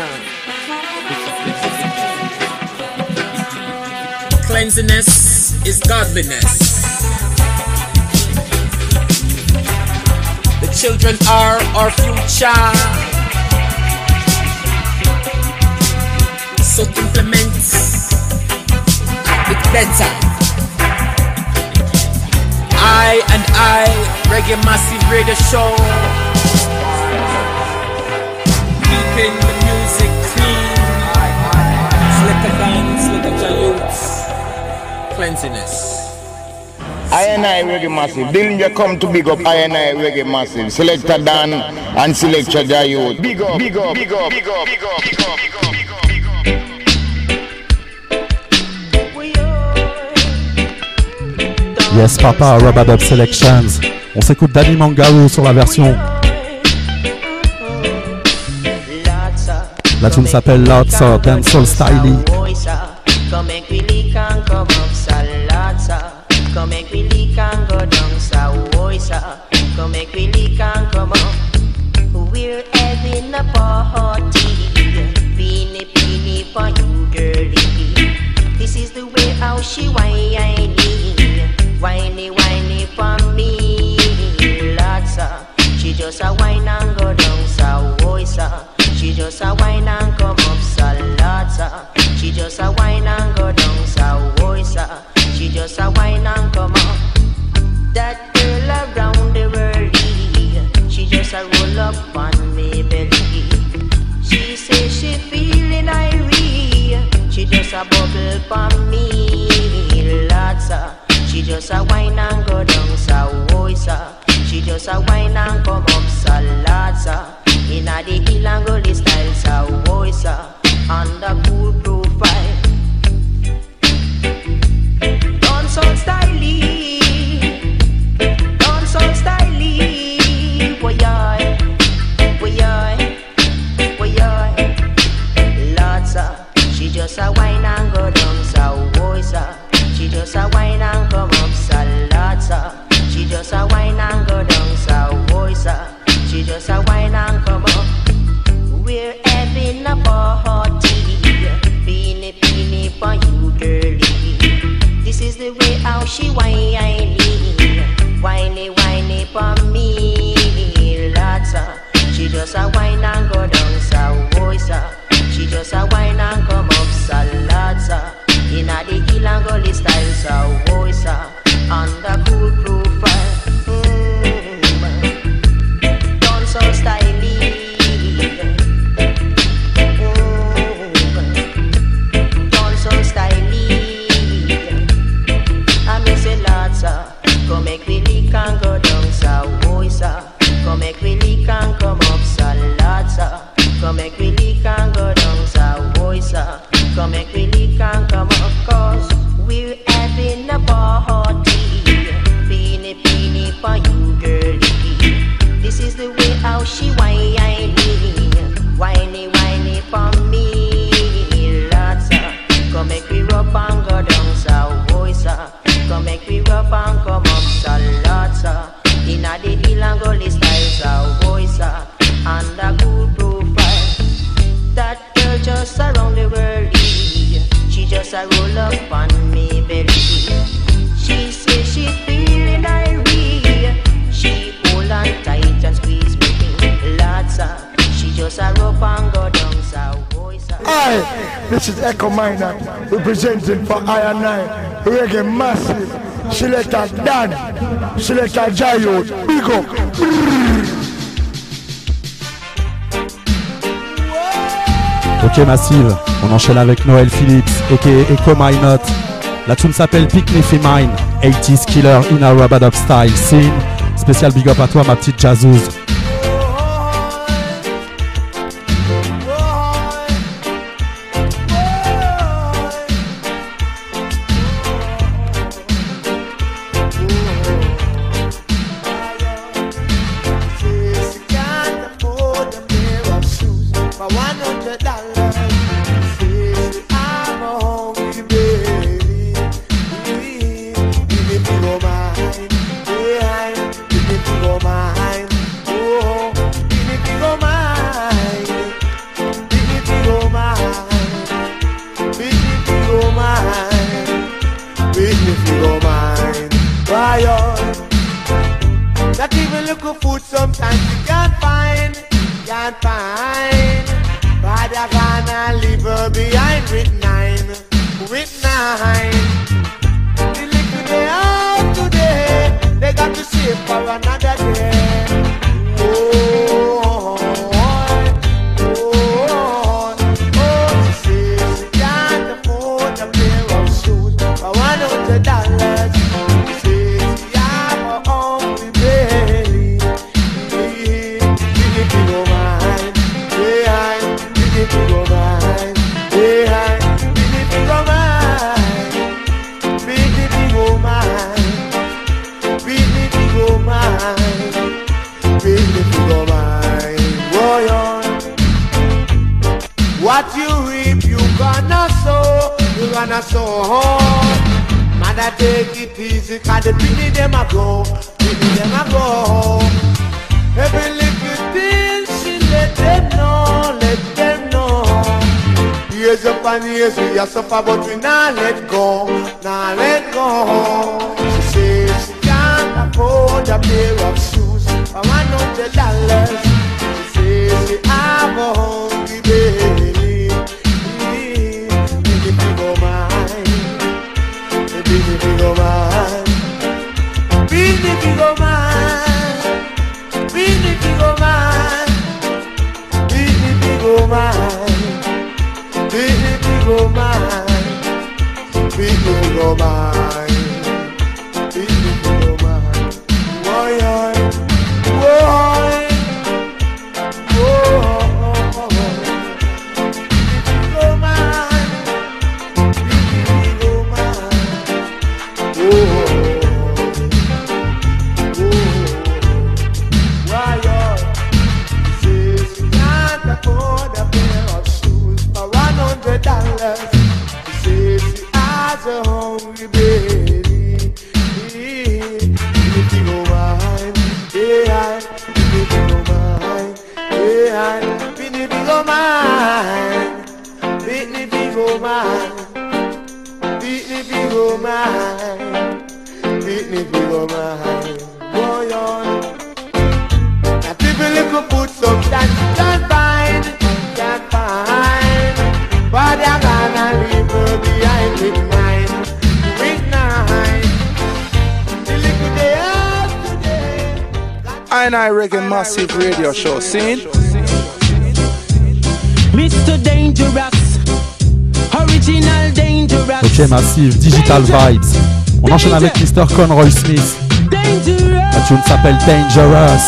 Cleanliness is godliness. The children are our future. So implement it better. I Reggae Massive Radio Show. Keep keeping the music clean. Selector dance, selector youths, cleanliness. I Reggae Massive. Dillinger come to big up I Reggae Massive. Selector Dan and Selector Jayut. Big up, big up, big up, big up, big up, big up, big up. Yes Papa, Rubadub Selections. On s'écoute Danny Mangaou sur la version. La tune s'appelle Lotsa, Dancehall Styly. Come make we lick and come up salsa. Come make we lick and go down Sawoisa. Come make we lick and come up. We're having a party. Beanie beanie for you, girlie. This is the way how she whiny, whiny, whiny for me. Lotsa, she just a whine and go down Sawoisa. She just a whine and come up salsa. She just a whine and go down Sawoisa. She just a whine and come up. That girl around the world, she just a roll up on me belly. She say she feeling irate. She just a bubble for me. Lotsa, she just a whine and go down Sawoisa. She just a whine and come up salsa. Inna the Ilangoli style Sawoisa, on the cool profile. Dancehall styly, dancehall styly. Woy-yoy, woy-yoy, woy-yoy. Lotsa, she just a whine and go down Sawoisa. She just a whine and come up salsa. She just a whine and go down Sawoisa. She just a whine and come up. We're having a party. Beanie beanie for you, girlie. This is the way how she whiny, whiny, whiny for me. Lotsa, she just a whine and go down Sawoisa. She just a whine and come up salsa. Inna the Ilangoli style Sawoisa, on the cool profile. Dancehall styly, dancehall styly. I miss a Lotsa. Come make we lick and go down Sawoisa. Come make we lick and come up salsa. Come make we lick and go down Sawoisa. Come make we lick and come up, cause we're having a party. Beanie beanie for you, girlie. This is the way how she whiny, whiny, whiny for me. Lotsa, come make we rub and go down Sawoisa. Come make we rub and come up salsa. Inna the Ilangoli style Sawoisa, and the good profile. That girl just around the world, she just a roll up on me belly. She say she feeling irate. She hold on tight and squeeze me. Lotsa, she just a rope and go down Sawoisa. Hi, this is Echo Minor, representing for I Reggae Massive. Selector Dan, Selector Jayut, big up. Ok Massive, on enchaîne avec Noel Phillips, aka Echo Minot. La tune s'appelle Pick Me For Mine, 80s Killer in a Rubadub Style Scene. Spécial big up à toi ma petite jazzouse. Not even little food sometimes you can't find. But I gonna leave her behind with nine. The little they have today, they got to save for another day. Oh, oh, oh. What you reap, you gonna sow. You gonna sow. Mother take it easy, cause the pity them a go. Pity them a go. Every little thing she let them know, let them know. Years up and years we are suffer, but we not let go, not let go. She says she can't afford a pair of shoes for $100. She says she have a hungry belly. Baby, go mine. Baby, go mine. Baby, go mine. Baby, go mine. Baby, go mine. Baby, go mine. Baby, go mine. Baby, go mine. Boy, boy, boy. Baby, go mine. Baby, go mine. Oh, why, says you can't afford a pair of shoes for $100. She says she has a hungry baby. Baby, go mine. Yeah, baby, go mine. Yeah, baby, go mine. Baby, go mine. Baby, go mine. Baby, go mine. Boy, on. Now people could put some that can't find, but they're gonna leave her behind with nine. The little they have today. I Reggae Massive Radio Show, seen? Mr. Dangerous, original dangerous. Ok, Massive, Digital Vibes. On enchaîne avec Mr. Conroy Smith. La tune s'appelle Dangerous.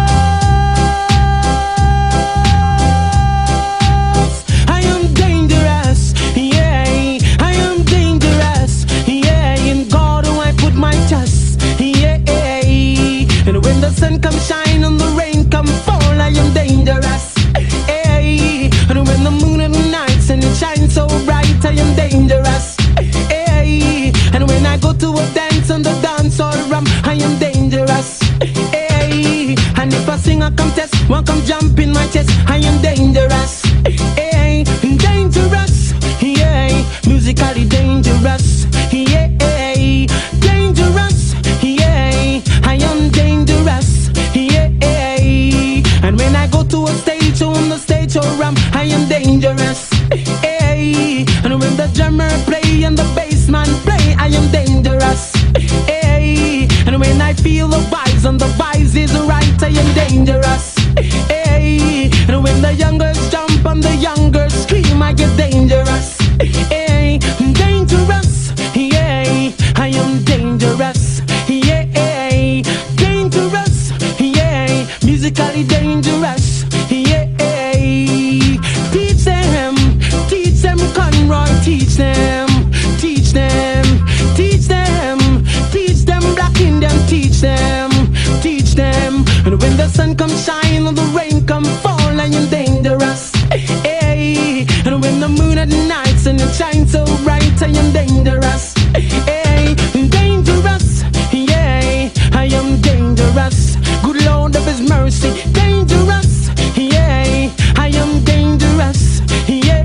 Sun come shine and the rain come fall, I am dangerous. Hey, and when the moon at night and it shines so bright, I am dangerous. Hey, and when I go to a dance on the dance hall rum, I am dangerous. Hey, and if I sing a contest, one come jump in my chest, I am dangerous. Hey, dangerous. Yeah, musically dangerous. Yeah, dangerous. Yeah, I am dangerous. Yeah, and when I go to a stage on the stage or ramp, I am dangerous. Hey, and when the drummer play and the bassman play, I am dangerous. Hey, and when I feel the vibes and the vibes is right, I am dangerous. Hey, and when the young girls jump and the young girls scream, I get dangerous. Hey, dangerous. Yeah, I am dangerous. Yeah, dangerous. Yeah, musically dangerous. Yeah, teach them, Conroy, teach them, teach them, teach them, teach them, Black Indian, teach them, teach them. And when the sun comes shine and the rain come fall, I am dangerous. Hey, and when the moon at night and it shines so bright, I am dangerous. Hey, dangerous. Yeah, I am dangerous. Good Lord of His mercy, dangerous. Yeah, I am dangerous. Yeah,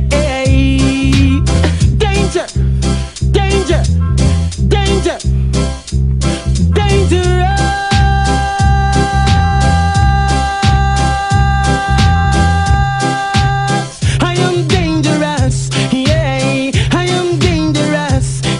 danger, danger, danger, dangerous. I am dangerous. Yeah, I am dangerous.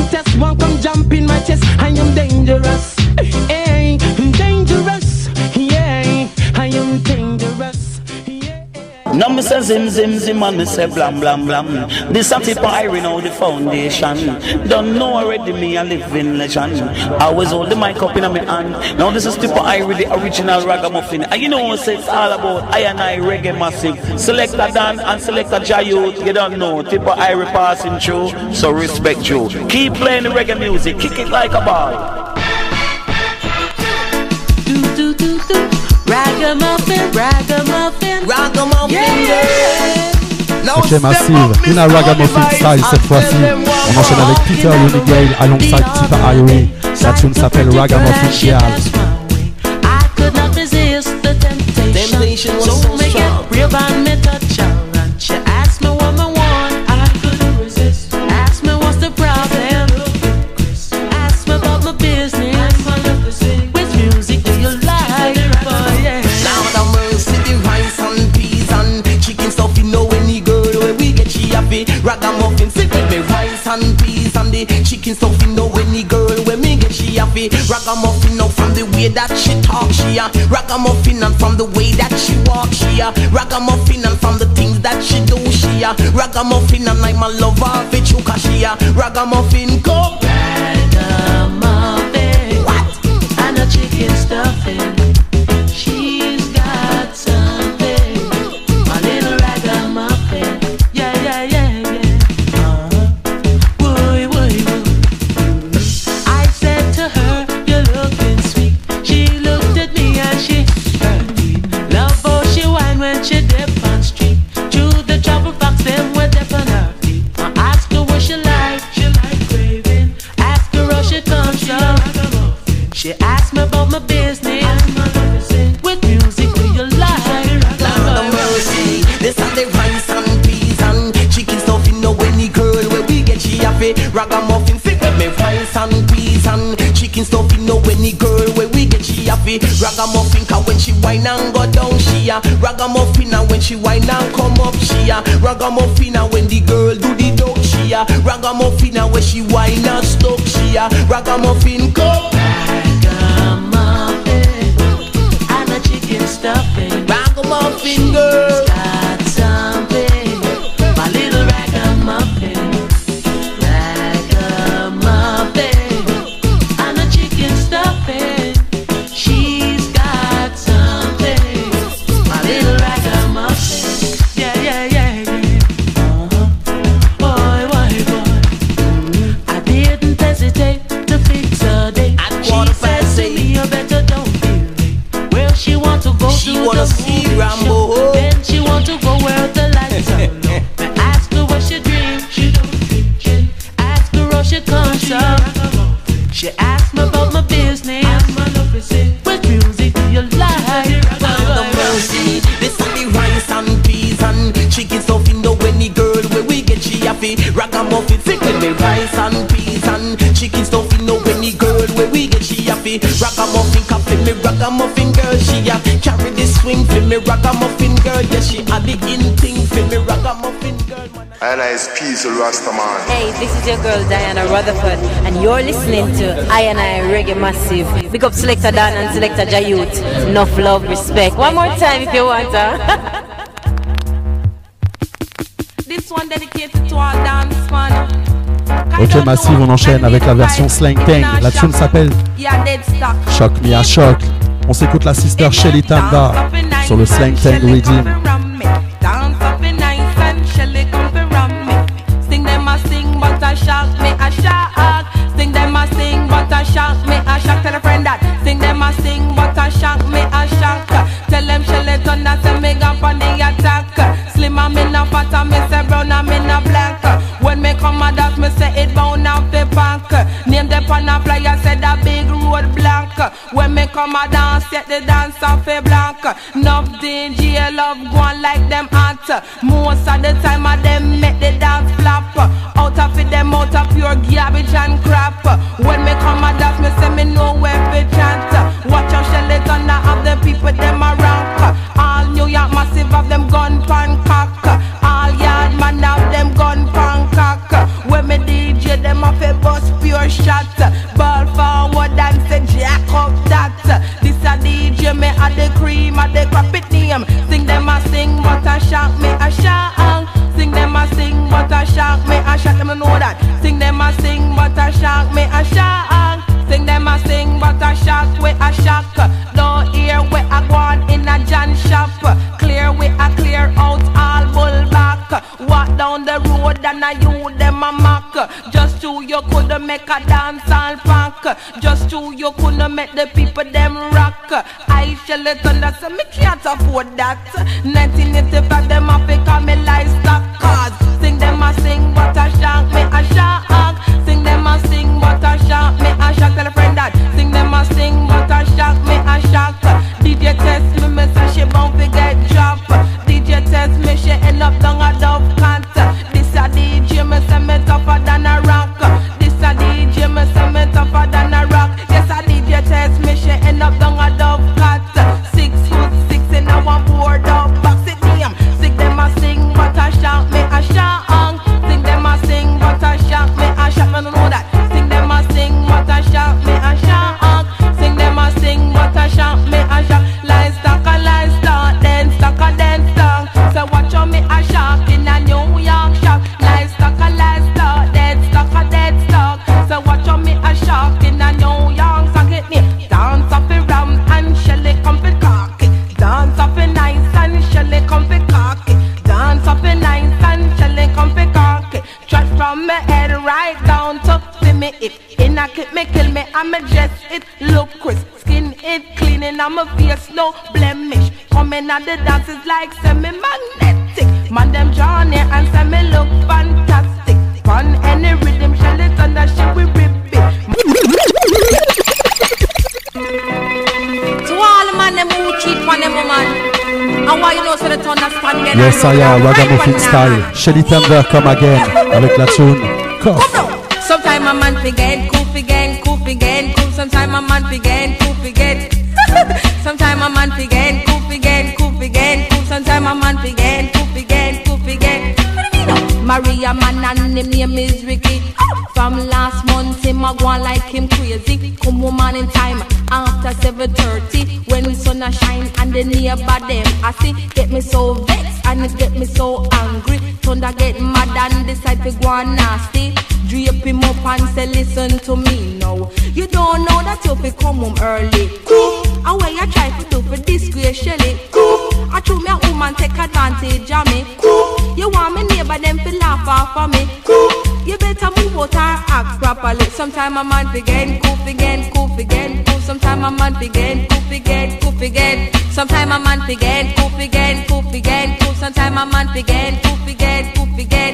test, one come jump in my chest. I am dangerous, hey, dangerous, yeah, I am dangerous. Now me say zim zim zim and me say blam blam blam. This a tip of iron out the foundation. Don't know already me a live in legend. I always hold the mic up in my hand. Now this is tip of iron, the original ragamuffin. And you know what say it's all about I and I Reggae Massive. Selector Dan and Selector Jayut. You don't know tip of iron passing through. So respect you. Keep playing the reggae music. Kick it like a ball. Do do do do. Ragamuffin, ragamuffin, ragamuffin, yeah. Ok Massive, in a ragamuffin style cette fois-ci. On enchaîne avec Peter Unigale alongside Tipa Irie. La tune s'appelle Ragamuffin Girl. I could not resist the temptation, so make it real by me touch her. And she asked me what I want, I couldn't resist. Asked me what's the problem, asked me about my business. Which music do you like? Ragamuffin, sit with me rice and peas and the chicken stuff. You know any girl when me get she happy. Ragamuffin now from the way that she talk she a ragamuffin, and from the way that she walk she a ragamuffin, and from the things that she do she a ragamuffin, and I'm a lover of it chuka she a ragamuffin go. Ragamuffin, what? And a chicken stuffing. She's got something, a little ragamuffin. Yeah, yeah, yeah. She dip on street, through the trouble box, them with dip on her feet. I ask her what she like craving. Ask her how she comes from. She asked me about my business. With music do you like? Lord of mercy, this are the rice and peas and chicken stuff. You know any girl where we get she happy. Ragamuffin, fit with me rice and peas and chicken stuff. You know any girl where we get she happy. Ragamuffin, cause when she whine and go down she a ragamuffin, and when she whine and come up she a ragamuffin, and when the girl do the dog she a ragamuffin, and when she whine and stuck she a ragamuffin go. Ragamuffin and a chicken stuffing. Ragamuffin girl got something, my little ragamuffin. Ragamuffin and a chicken stuffing. She's got something, my little ragamuffin. Yeah, yeah, yeah, yeah. Boy, boy, boy. I didn't hesitate to fix a date. She said to me, you better don't be late. Well, she want to go she to wanna the see movie Rambo. show. Then she want to go where the lights are low. I ask her what she dream, she don't think. Ask her how she comes from. She asked me about my business. What music do you like? Lord of mercy, this are the rice and peas and chicken stuff. You know any girl where we get she happy. Ragamuffin, fit with me rice and peas and chicken stuff. You know any girl where we get she happy. Ragamuffin, coffee me ragamuffin girl. She a carry the swing for me ragamuffin girl. Yeah, she a the in thing for me ragamuffin girl. And it's Peace Rastaman. Hey, this is your girl Diana Rutherford, and you're listening to I and I Reggae Massive. Big up Selector Dan and Selector Jayut. Enough love, respect. One more time if you want, This one dedicated to all dance fans. Ok Massive, on enchaîne avec la version Slang Tang. La tune s'appelle Shock Me a Shock. On s'écoute la sister Shelly Tanda sur le Slang Tang Redeem. Dance up in nice and Shelly come to ram me. Sing them a sing but I shock me a shock. Sing them a sing but I shock me a shock. Tell a friend that. Sing them a sing but I shock me a shock. Tell them Shelly Tanda say me go for the attack. Slim I'm in a fat and me say brown I'm in a black. When me come a that me say it bound off the pack. Name the pan a flyer said a big road blank. When me come a dance set the dance off a blank. Nuff DJ love go on like them hot. Most of the time a them make the dance flap. Out of it them out of pure garbage and crap. When me come a dance me say me know where to chant. Watch out Shelly Tanda have the people them a rank. All New York Massive have them gun pan cock. All yard man have them gun pan cock. When me DJ them have a bus shock. Sing them a sing, but a shock, we a shock. Don't hear we a go on in a John shop. Clear, we a clear out all bull back. Walk down the road and a you them a mock. Just to you could make a dance all pack. Just to you could make the people them rock. I shall it under so me can't afford that. 1985 them a pick on me livestock. Cause sing them a sing, but a shock, me a shock. Sing them a sing, but a shock, me a shock. Tell a friend that. Sing them a sing, but a shock, me a shock. DJ test me, me say she bound to get drop. DJ test me, she end up down a dove cant. This a DJ, me say me tougher than a rock. This a DJ, me say me tougher than a rock. Yes, a DJ test me, she end up down a dove cant. 6'6" in our board up box it name. Sing them a sing, but a shock, me a shock. Sing them a sing, but a shock, me a shock. Me no know that. Sing them a sing, but a shock, me a shock. Sing them a sing, but a shock, me a shock. Livestock, then stock, then stock. So watch on me a shock in a New York shop. Livestock, then stock, then stock. So watch on me a shock in a New York stock. It me dance up a ram and Shelly come for cocky. Dance up a nice and Shelly come for cocky. Dance up a nice and Shelly come for cocky. Trot from me head right down to me it. In a clip me kill me, I'ma dress it, look crisp. Skin it clean and I'ma face no blemish. Coming at the dances like semi-magnetic. Man them drawn here and say me look fantastic. Fun any rhythm, shell it on the shit we rip it. To all the man them who cheat for them woman. And why you know so they understand them. Yes, I am Ragamuffin style. Shelly Thunder come again avec la tune Cough. Sometimes a man forget, cool forget, cool forget, cool. Sometimes a man forget, cool forget. Sometimes a man forget, cool forget, cool forget, cool. Sometimes a man forget, cool forget, cool forget. Maria man and him name is Ricky. From last month him a go on like him crazy. Come home in time after 7:30 when the sun a shine and the neighbor them I see get me so vexed and it get me so angry. Thunder get mad and decide to go on nasty. Drape him up and say listen to me now. You don't know that you fi come home early. Cool. And when you try to do for disgrace Shelly. Cool. I told me a woman take advantage of me. Cool. You want me neighbor them fi laugh off of me. Cool. You better move out and act properly. Sometime a man forget, cool forget, cool forget, cool. Sometime a man forget, cool forget, cool forget. Sometime a man forget, cool forget, cool forget, cool. Sometime a man forget, cool forget, cool forget.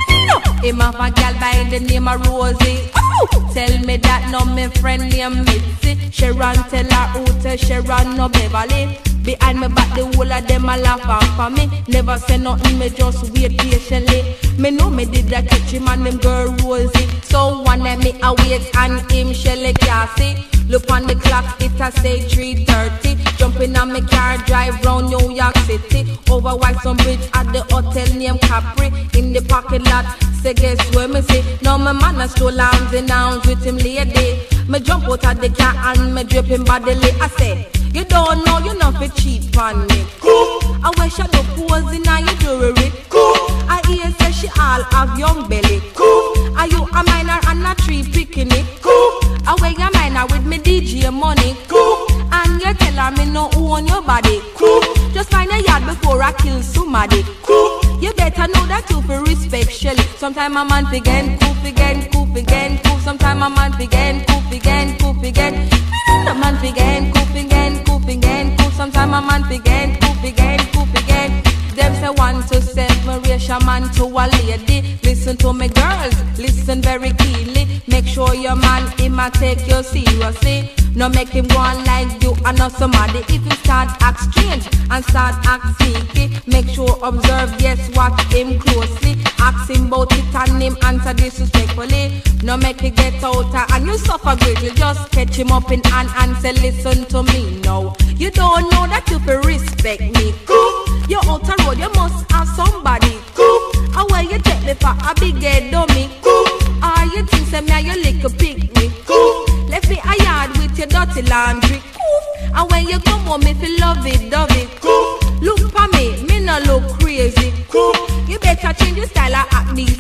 Him have a gal by the name of Rosie. Oh! Tell me that no me friend named Mitzi. Sharon tell her who tell Sharon no Beverly. Behind me back the whole of them a laugh off for me. Never say nothing, me just wait patiently. Me know me did that catch him and them girl Rosie. So one day me a wait and him Shelly Cassie. Look on the clock, it a say 3:30. Jumping on me car, drive round New York City. Over Whitestone Bridge at the hotel named Capri. In the parking lot, say guess where me see. Now my man a stroll arms in arms with him lady. Me jump out of the car and me drape him bodily. I say, you don't know you not fi cheat on me. Cool. I wish I no pose in your jewelry. Cool. I hear say she all have young belly. Cool. Are you a minor and a tree picking it? Cool. I wear your minor with me DJ money. Cool. And you tell her me no own your body. Cool. Just find a yard before I kill somebody. Cool. You better know that you fi respect Shelly. Sometime a man forget, cool forget, cool forget, cool. Sometime a man forget, cool forget, cool forget. A man forget, cool forget, cool forget, cool. Sometime a man forget, cool forget, cool forget. Them say 1 to 7, ratio man to a lady. Listen to me girls, listen very keenly. Make sure your man him a take you seriously. No make him go on like you and not somebody. If you start act strange and start act sneaky, make sure observe, yes, watch him closely. Ask him about it and him answer disrespectfully. No make it get out and you suffer greatly. Just catch him up in hand and say listen to me now. You don't know that you feel respect me. Cool. You're out the road, you must have somebody. Cool. And where you take me for a big head dummy. Cool. Or you think say me and your little pick me. Cool. Left me a yard with your dirty laundry. Cool. And when you come home, me feel love it, dove it. Cool. Look for me no look crazy. Cool. You better change your style and act decent.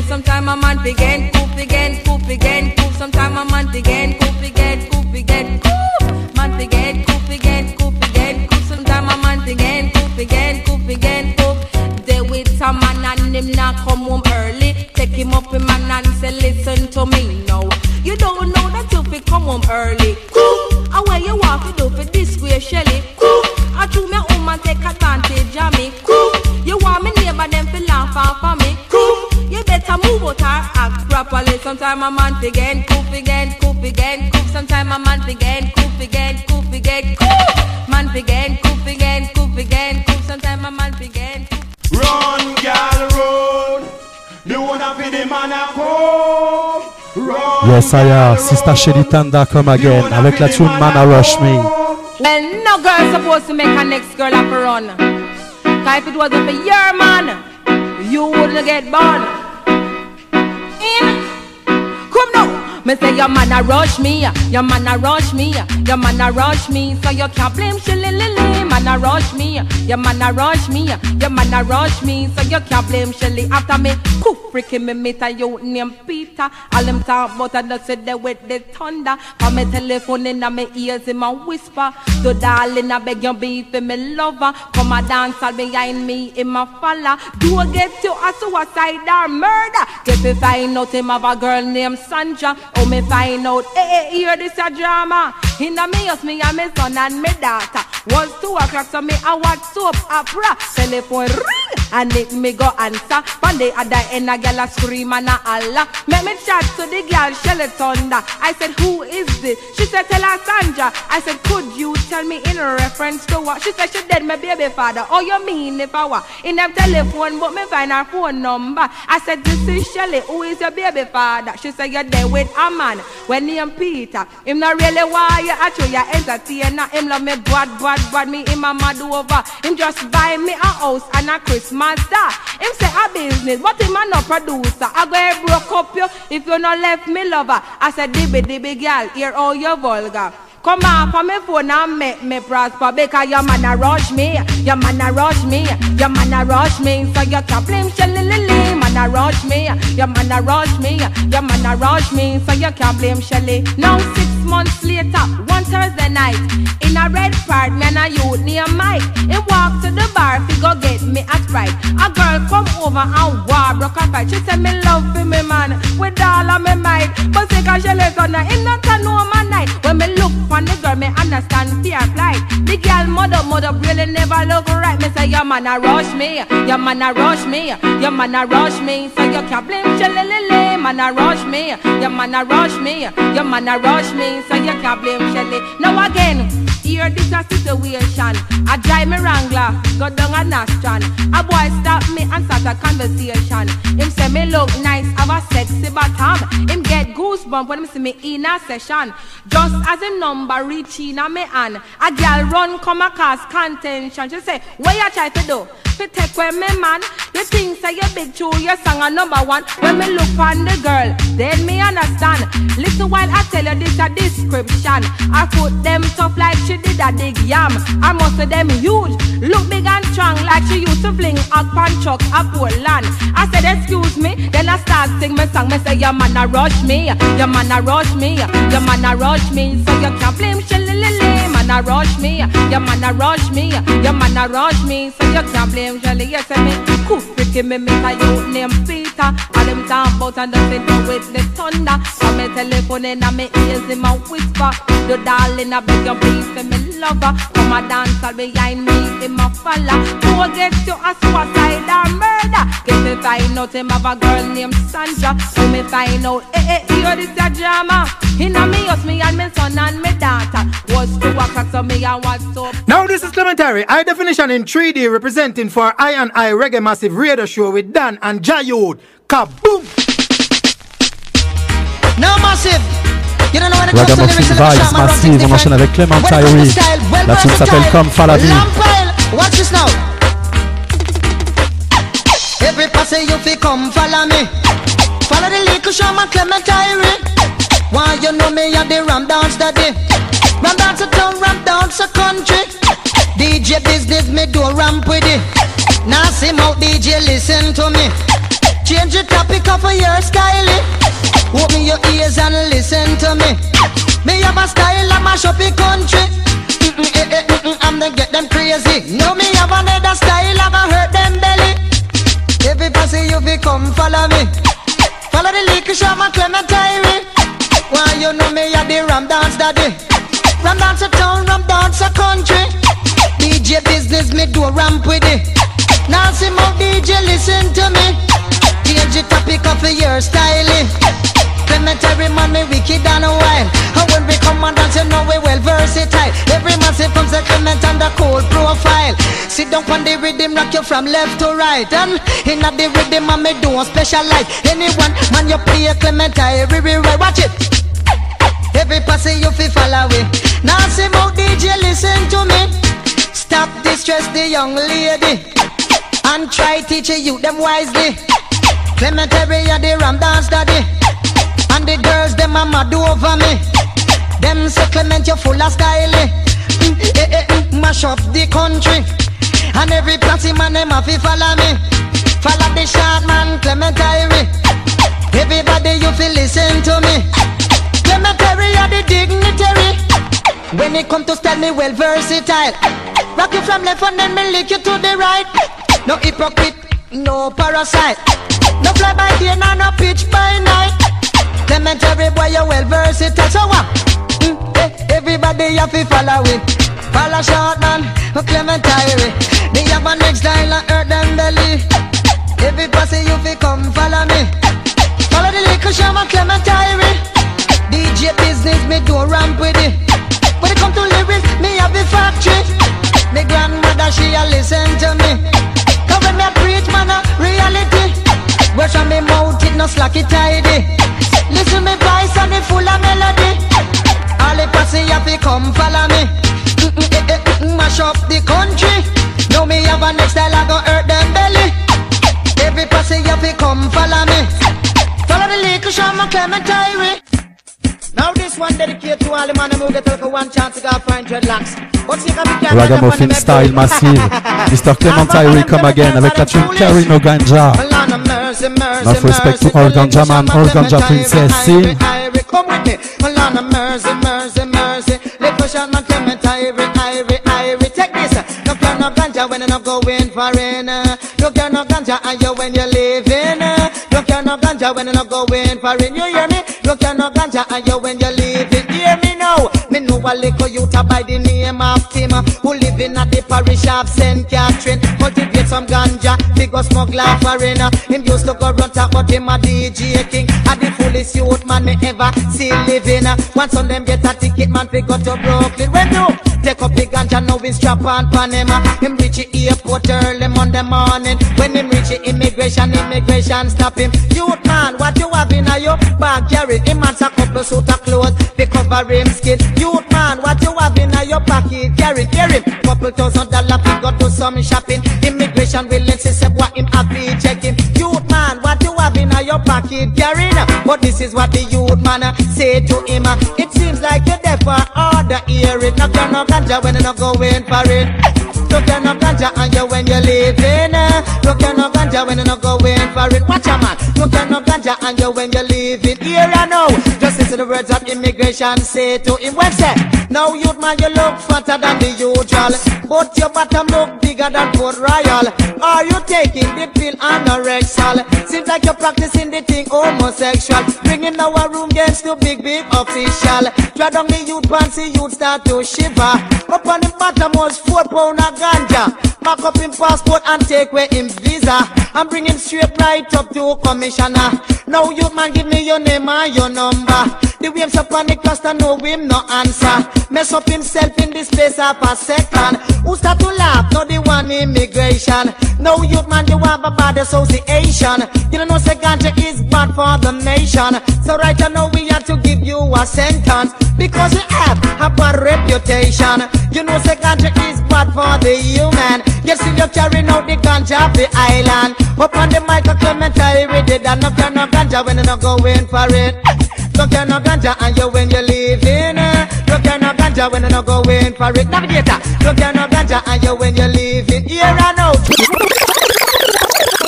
Sometime a man begin coop again, coop again, coop. Sometime a man begin coop again, coop again, coop. Man begin coop again, coop again, coop. Sometime a man begin coop again, coop again, coop. They with a man and him not come home early. Take him up in man and say, listen to me now. You don't know that if you come home early. Coop. And when you walk, you do for this way, Shelly. Coop. I chew me home and take advantage of me. Coop. You want me neighbor them to laugh off of me. Coop. You better move out or act properly. Sometime a man again, coop again, coop again, coop. Sometime a man again, coop again, coop again, coop. Man again, coop again, coop again, coop. Sometime a man again. Run, girl, run. You wanna be the man I call. Yes, I Sister Shelly Tanda come again avec la tune Mana Rush Me. Well, no girl supposed to make her next girl up run. Cause if it wasn't for your man, you wouldn't get born. In. Come now. Me say your man a rush me, your man a rush me, your man a rush me. So you can't blame Shelly Lily. Man a rush me, your man a rush me, your man a rush me. So you can't blame Shelly. After me, poof, freaking me meet a youth named Peter. All them talk about I just sit there with the thunder. Cause me telephone in my ears in my whisper. So darling, I beg you be for me lover. Come a dance all behind me in my falla. Do I get you a suicide or murder? Get me find out him have a girl named Sandra. Oh, me find out, hear this a drama. Inna me house, me and me son and me daughter. Was 2 o'clock, so me a watch soap opera. Telephone ring, and it me go answer. One day at the end, a girl a scream and a holler. Make me chat to the girl, Shelly Thunder. I said, who is this? She said, tell her Sandra. I said, could you tell me in reference to what? She said, she dead my baby father. Oh, you mean if I were in them telephone, but me find her phone number. I said, this is Shelly, who is your baby father? She said, you're there with a man when named Peter. Him not really why you actually you entertainer. Him love me bad me in my mad over. Him just buy me a house and a Christmas star. Him say a business, but him a no producer. I go broke up you if you not left me lover. I said dibby girl, hear all your vulgar. Come on for me phone and make me prosper. Because your man a rush me, your man a rush me, your man a rush me. So you can't blame Shelly Lily. Man a rush me, your man a rush me, your man a rush me. So you can't blame Shelly. Now 6 months later, one Thursday night, in a red part, me and a youth near Mike. He walk to the bar, he go get me a Sprite. A girl come over and war broke a fight. She said me love for me man, with all of me might. But say cause Shelly gonna in not a no man night. When me look on the girl, me understand fear flight. The girl mother really never look right. Me say your man a rush me, your man a rush me, your man a rush me. So you can't blame Shelly Lily. Man a rush me, your man a rush me, your man a rush me. So you can't blame Shelly. Now again, here this a situation. I drive me Wrangler, go down a Nastran. A boy stop me and start a conversation. Him say me look nice, have a sexy bottom. Him get goosebumps when him see me in a session. Just as him number reach in a me hand, a girl run come a cause contention. She say, what you try to do? To take away me man. The thing say you big true, your song a number one. When me look on the girl, then me understand. Little while I tell you this a description. I put them tough like she did a dig yam. I must of them huge, look big and strong like she used to fling a pan chuck a Portland. I said excuse me, then I start sing my song. Me say your man a rush me, your man a rush me, your man a rush me. So you can't blame Shelly Lily. Man a rush me, your man a rush me, your man a rush me. So you can't blame Shelly. Yes I me, cool freaking me meet a youth named Peter. All them talk about and doesn't know with the thunder. So me telephone in a me ears in my whisper. The darling I beg you please for me lover. Come a dance all behind me in my falla. Go get you a suicide or murder. Get me find out him have a girl named Sandra. So me find out, hear this a drama. Inna me house, me and me son and me daughter. Was 2 o'clock, so me and what's up. Now this is Clementary, high definition in 3D, representing for I and I Reggae Massive Radio Show with Dan and Jayud. Kaboom! Now Massive, you don't know when it Reggae Massive Vibes Massive, on enchaîne avec Clementary. La tune s'appelle Come Follow Me. Watch this now. Every pass you fi come follow me. Follow the little shaman Clementary. Why you know me at the Ram Dance daddy? Ram Dance a town, Ram Dance a country. DJ business me do ramp with it. Now see out DJ listen to me. Change the topic of your style. Open your ears and listen to me. Me have a style I mash up the country. I'm gonna get them crazy. Now me have another style I gonna hurt them belly. Everybody you fi come follow me. Follow the liquor shop and Clement Irie. Why you know me a the Ram Dance daddy. Ram Dance a town, Ram Dance a country. DJ business me do ramp with it. Nancy Mo DJ listen to me. Change the topic of your style. Clement Irie man me wicked and a while. And when we come and dance you know we well versatile. Every man say from the Clement and the cold profile. Sit down on the rhythm, rock you from left to right. And in the rhythm and me do a specialize. Anyone man you play a Clement Irie right. Watch it. Every passy you fi follow it. Nancy Mo DJ listen to me. Stop distress the young lady and try teach you them wisely. Clement Irie the Ram Dance daddy. And the girls, them a mad over me. Them say Clement, you full of style. Mash up the country. And every party man, them a fi follow me. Follow the short man, Clement Irie. Everybody, you fi listen to me. Clement Irie are the dignitary. When it come to style, me well versatile. Rock you from left and then me lick you to the right. No hypocrite, no parasite. No fly by day, no pitch by night. Clement Irie boy you well versatile. So what? Everybody have to follow it. Follow short man, Clement Irie. They have a next style and hurt them belly. Everybody you fi come follow me. Follow the liquor show man Clement Irie. DJ business me do ramp with it. When it come to lyrics, me have the factory. Me grandmother she a listen to me. Cause when me a preach man a reality. Words from me mouth it no slack it tidy. Listen me voice and it full of melody. All the passy have to come follow me. Mash up the country. Now me have a next style I go hurt them belly. Every passy have to come follow me. Follow the liquor show my Clement Irie. Now this one dedicated to all the man who get for one chance to go find dreadlocks. Ragamuffin style massive. Mr. Clement Irie come again avec la tune Carry No Ganja. Enough respect to all Ganja man, all Ganja princess. Sing. Come with me. Lord mercy, mercy, mercy. Let me shout my Clement Irie, Irie, Irie. Take this. No care no ganja when you're not going foreign. No care no ganja and you when you're living. No care no ganja when you're not going foreign. You hear me? No care no ganja and you when you're living. Hear me now. Me know a little youth by the name of Tim who live in at the parish of St. Catherine. Cultivate some ganja, big a smuggler foreign. Him used to go run talk but him a DJ king. And the fullest youth man me ever see living. Once on them get a ticket man fi go to Brooklyn. When you take up the ganja now we strap on Panama. Him reach the airport early Monday morning. When him reach the immigration stop him. Youth man, what you have in your bag? Carry him and a couple suit of clothes to cover him skin. Youth man, what you have in your pocket? Carry him. Couple $1,000 fi go do some shopping. Immigration will insist what him happy checking. Youth man, what you have in your pocket? Carry. But this is what the youth man say to him. It seems like you're there for all the hearing. No care no ganja when you're not going for it. No care no ganja and you when you're living. No care no ganja when you're not going for it. Watch a man. No care no ganja and you when you're living. Here I know. Just listen to the words of immigration say to him. When say, now youth man you look fatter than the usual, but your bottom look bigger than Port Royal. Are you taking the pill anorexal? Seems like you're practicing the thing homosexual. Bring him now a room against the big official. Try down the youth fancy youth start to shiver. Up on the bottom was 4 pound of ganja. Back up him passport and take away him visa. And bring him straight right up to commissioner. Now youth man give me your name and your number. The way him up on the cluster know him no answer. Mess up himself in this place of a second. Who start to laugh? No the one immigration. No youth man you have a bad association. You don't know say ganja is bad for the nation. So right now we have to give you a sentence. Because you have a bad reputation. You know say ganja is bad for the human. You see you carrying out the ganja of the island. Up on the mic of Clement Irie did and no care no ganja when you're not going for it. No care no ganja and you when you're living. No care no ganja when you're not going for it. Navigator. No care no ganja and you when you're living. Here and out.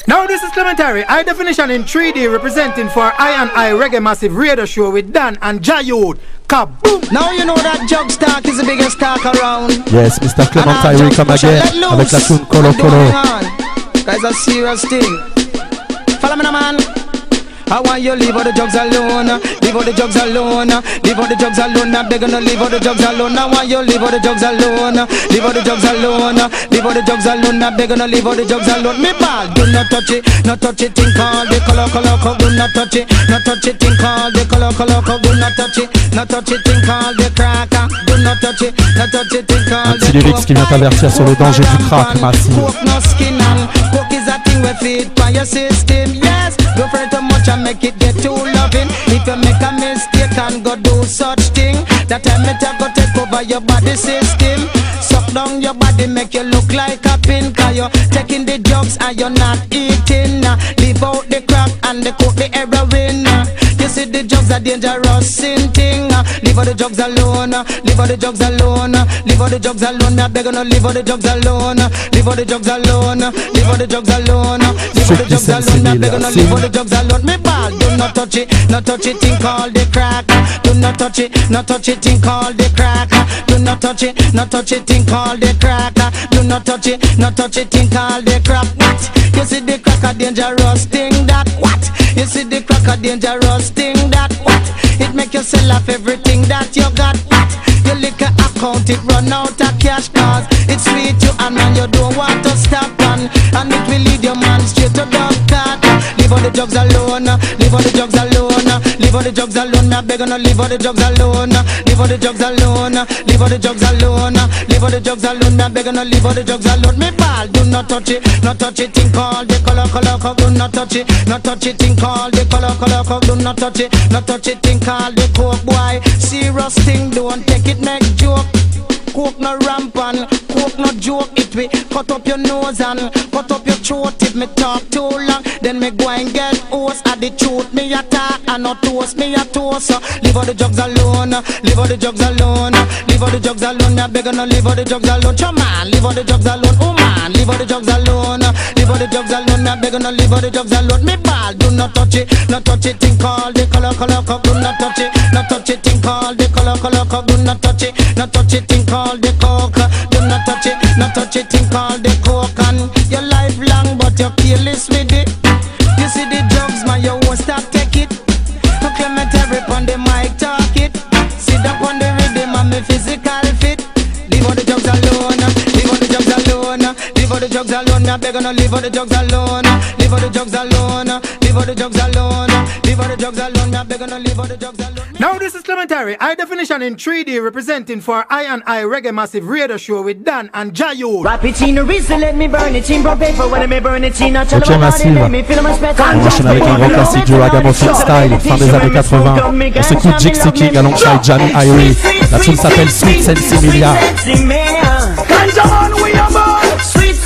Now this is Clementary, high definition in 3D, representing for I Reggae Massive Radio Show with Dan and Jayud. Kaboom! Now you know that Jug Stark is the biggest talk around. Yes, Mr. Clementary come again avec la tune Colo Colo. Guys, a serious thing. Follow me now, man. I want you leave all the drugs alone. Leave all the drugs alone. Leave all the drugs alone. I'm begging to leave all the drugs alone. I want you leave all the drugs alone. Leave all the drugs alone. Leave all the drugs alone. I'm begging to leave all the drugs alone. Me ball, do not touch it. Not touch it. Think all the color. Do not touch it. Not touch it. Think all the color. Do not touch it. Not touch it. Think all the cracker. Do not touch it. Not touch it. Think all the. Un petit lyrics qui vient t'avertir sur le danger du crack massif. Coke no skin and coke is a thing we feed for your system. Yes, go for it too much and make it get too loving. If you make a mistake and go do such thing, that time it go take over your body system. Suck down your body, make you look like a pin. Cause you're taking the drugs and you're not eating. Leave out the crack and the coke, the heroin. You see the drugs are dangerous sin thing. Leave all the drugs alone. Leave all the drugs alone. Leave all the drugs alone. I beg you, leave all the drugs alone. Leave all the drugs alone. Leave all the drugs alone. Leave all the drugs alone. I beg you, leave all the drugs alone. Me ball, do not touch it. Not touch it, think all the crack. Do not touch it. Not touch it, think all the crack. Do not touch it. Not touch it, think all the crack. Do not touch it. Not touch it, think all the crap. What? You see the crack a dangerous thing that what? You see the crack a dangerous thing that what? It make you sell off everything that you got. What? Your liquor account it run out of cash cause it sweet you and man you don't want to stop and it will lead your man straight to the cut. Leave all the drugs alone. Leave all the drugs alone. Leave all the drugs alone. I beg you no leave all the drugs alone. Leave all the drugs alone. Leave all the drugs alone. Leave all the drugs alone. I beg you no leave all the drugs alone. Me ball, do not touch it. Not touch it. Think all the color. Do not touch it. Not touch it. Think all the color. Do not touch it. Not touch it. Think all the coke boy. Serious thing. Don't take it. Make joke. Coke no rampant, coke no joke. It will cut up your nose and cut up your throat. If me talk too long, then me go and get host. At the truth, me a talk and not toast, me a toast. Leave all the drugs alone, leave all the drugs alone, leave all the drugs alone. I beg you no leave all the drugs alone. Come on, leave all the drugs alone. Oh man, leave all the drugs alone, leave all the drugs alone. I beg you no leave all the drugs alone. Me ball, do not touch it, not touch it. Think all the color. Do not touch it, not touch it. Think all the color. Do not touch it, not touch it. Think all the coke. Do not touch it, not touch it. Think all the coke and your life long, but you're careless with it. You see the drugs, man, you won't stop take it. Clementary on the mic talk it. Sit up on the rhythm and me physical fit. Leave all the drugs alone. Leave all the drugs alone. Leave all the drugs alone. I beg you no leave all the drugs alone. Leave all the drugs alone. Leave all the drugs alone. Leave all the drugs alone. I beg you no leave all the drugs alone. Now this is Clementary, high definition in 3D, representing for I Reggae Massive Radio Show with Dan and Jayud. Rap it in the reason, let me burn it in paper. When I burn it in, I tell Ok Massive, on enchaîne avec un grand classique du ragamuffin style, fin des années 80. On s'écoute Jixi King alongside Jamie Irie. La tune s'appelle Sweet Sensimilia. Sweet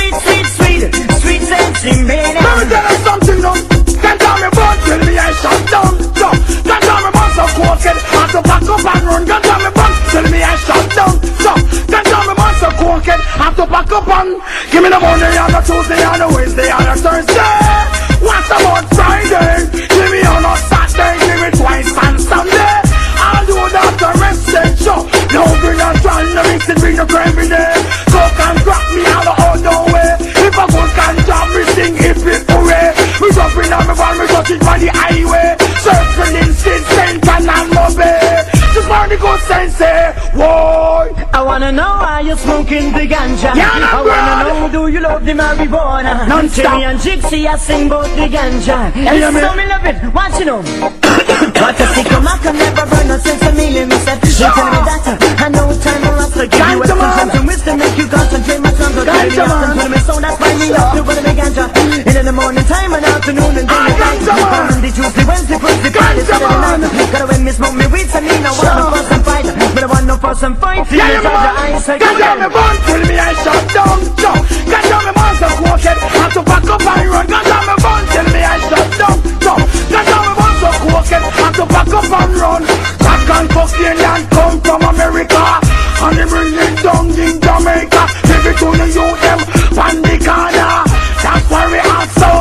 Sensimilia. Let me tell you something now. Can't tell me about till me I shut down. Can't tell me about some cocaine. I to pack up and run. Can't tell me about till me I shut down. Can't tell me about some cocaine. I to pack up and give me the Monday and the Tuesday and the Wednesday and the Thursday. What about Friday? Give me on a Saturday. Give me twice on Sunday. I'll do that the rest day. So no bring a try to mix it, bring a every day. Coke and crack me all the whole no way. If I go can job me sing if it hooray. Me jumping on me van, me touch it by the highway. Circling in Sid, Central and Mobile. Just want the good sense, whoa. I wanna know why you're smoking the ganja. I wanna know, do you love the marijuana? Terry and Gypsy, I sing both the ganja. And so me love it, watch you know. What a sicker man can never burn no sense of me. Me said, you tell me that I know time for us to give you wisdom and wisdom. Make you concentrate my tongue. Go tell me something to me, so that's why me love to put the ganja. In the morning time and afternoon and day and night. Monday, Tuesday, Wednesday, Thursday, Friday, Saturday night. Gotta when me smoke me weed, so me no want no fuss and fight. But I want no fuss and fight. See me touch the eyes again. Can't tell me born till me I shut down. Can't tell me monster cocaine. I to pack up and run. Can't tell me born till me I shut down. Can't tell me monster cocaine. I to pack up and run. Crack and cocaine and come from America. And they bring it down in Jamaica. Give it to the youth them on the corner. That's why we are so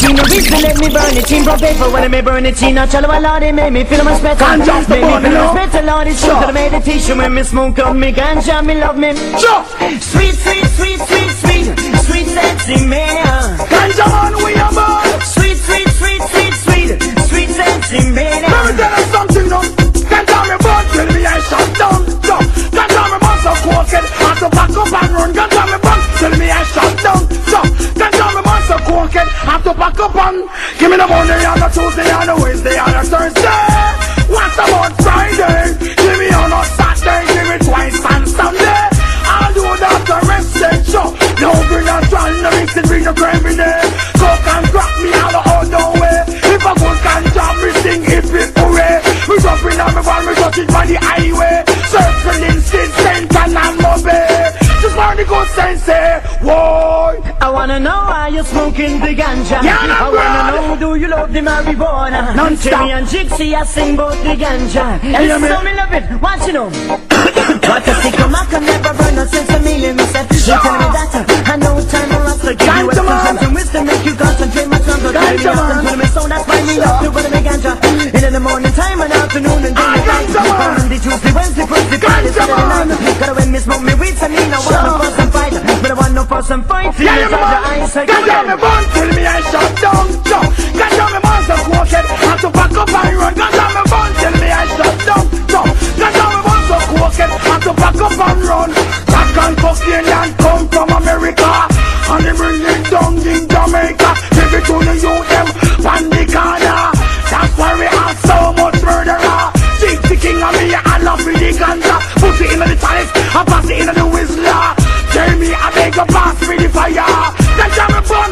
in the wrist, let me burn it in from paper. When I may burn it in, I tell a Lord, it made me feel much better. Can't just Make me burn, feel you know. much better, Lord, it's true to the meditation. When me smoke up me ganja, me love me. Sure. Sweet, sweet, sweet, sweet, sweet, sweet sexy man. Ganja man, we are born. Sweet, sweet, sweet, sweet, sweet, sweet sexy man. Let me tell you something now. Ganja me born till me I shut down. So, ganja me born so crooked. I to back up and run. Ganja me born till me I shut down. So, ganja me born so crooked. I to back up and give me the Monday and the Tuesday and the Wednesday and the Thursday. What about Friday? Give me on a Saturday. Give me twice on Sunday. I'll do that the rest of the show. No bring a strong, no mix it, bring a every day. Coke and crack me all the whole no way. If I go ganja, me sing if it away. Me jumping on me van, me touching on the highway. Circling since Central and Mobile. Just want to go sensei, whoa. I wanna know why you're smoking the ganja. Yeah, I wanna know, do you love the marijuana? Non-stop. Timmy and Jixie, I sing about the ganja. Yeah, And man. so me love it, what you know? What a sicker man can never burn no sense of me. Me said, you tell me that I know time I must give you a and wisdom make you concentrate much longer. Ganja man. So that's why me love to burn me ganja. In the morning time and afternoon and day and night. Monday, Tuesday, Wednesday, Thursday, Friday, Saturday night. Gotta when me smoke me weed, so me no want no fuss and fight. But I want no fuss and fight. Yeah, man. Ganja me born till me I shut down. So, ganja me born so crooked. I to back up and run. Ganja me born till me I shut down. So, ganja me born so crooked. I to back up and run. Back and cocaine and come from America. And they bring it down in Jamaica. Give it to the youth them on the corner. That's why we have so much murderer. Take the king of me and love me the ganja. Put it in the chalice and pass it in the whistler. Tell me I beg you pass me the fire. Ganja me burn.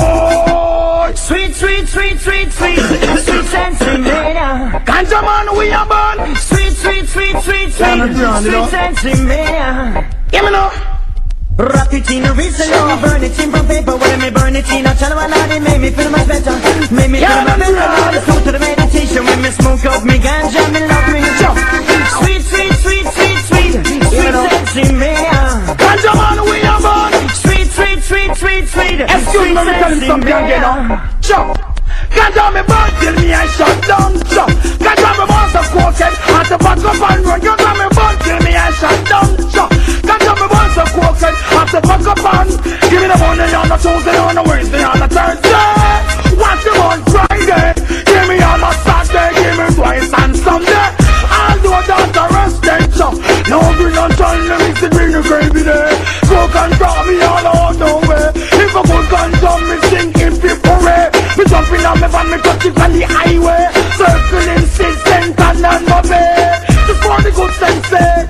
Whoa. Sweet, sweet, sweet, sweet, sweet, sweet sensei man. Ganja man we are born. Sweet, sweet, sweet, sweet, sweet sensei man. Give me now. Rock it in the wrist and let me burn it in from paper. When me burn it in, I tell a Lord, it made me feel much better. Made me feel much better. Lord, it's true to the meditation. When me smoke up me ganja, me love me. Sweet, sweet, sweet, sweet, sweet, sweet sexy man. Ganja man we are born. Sweet, sweet, sweet, sweet, sweet. Excuse me, let me tell you something again now. Sure. Ganja me burn till me I shut down. Sure. Ganja me burn so crooked. I to back up and run. Ganja me burn till me I shut down. Sure. Ganja me burn so crooked. I to back up and give me the Monday on the Tuesday on the Wednesday on the Thursday. Watch them on Friday. Give me on a Saturday. Give me twice on Sunday. I'll do that the rest day. So no bring on time. Let me see bring the gravy there. Coke and drop me all out the way. If I go ganja me sing if it parade. Me jumping on me van, me touching on the highway. Circling since Central and Mobile. Just for the good sensei.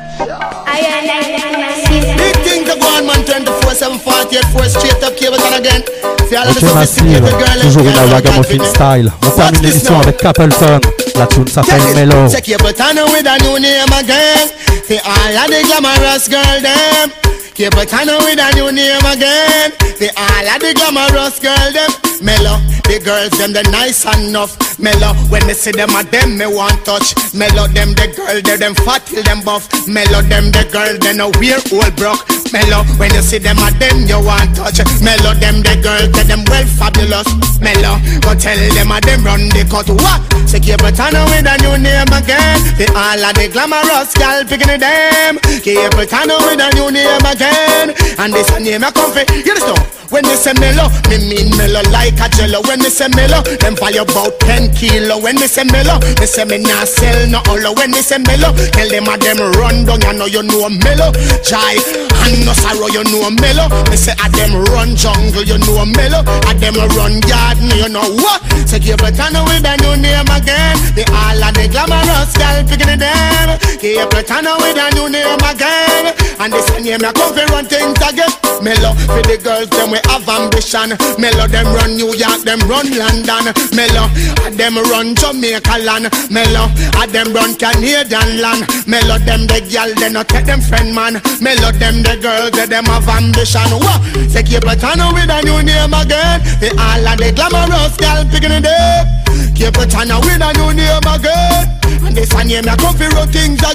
Big things are going man 24/7 48 4 straight up cables and again. Ok Massive, toujours une Ragamuffin style. On termine l'émission avec Capleton. La tune s'appelle Mellow. Check your button with a new name again. See all of the glamorous girl them. Keep it on with a new name again. See all of the glamorous girl them. Mellow, the girls them they nice enough. Mellow, when me see them a them me want touch. Mellow them the girl they them fat till them buff. Mellow them the girl they no wear old broke. Mellow, when you see them a them you want touch. Mellow them the girl they them well fabulous. Mellow, go tell them a them run the cut. What? Say keep it on with a new name again. The all of the glamorous girl picking it them. Keep it on with a new name again. And this a name a comfy. You understand? When they say mellow, me mean mellow like a jello. When they say mellow, them buy about 10 kilo. When they say mellow, they say me nah sell no hollow. When they say mellow, tell them a them run down. You know you know mellow. Jai and no sorrow, you know mellow. They say a them run jungle, you know mellow. A them run garden, you know what? So keep it on with a new name again. The all of the glamorous girl picking it them. Keep it on with a new name again. And this name I come for run things again. Mellow for the girls them we have ambition. Mellow them run New York, them run London. Mellow a them run Jamaica land. Mellow a them run Canadian land. Mellow them the girl they not take them friend man. Mellow them the girls they them have ambition. What? Say keep it on with a new name again. The all of the glamorous girl picking it up. Keep it on with a new name again. And this a name I come for run things again.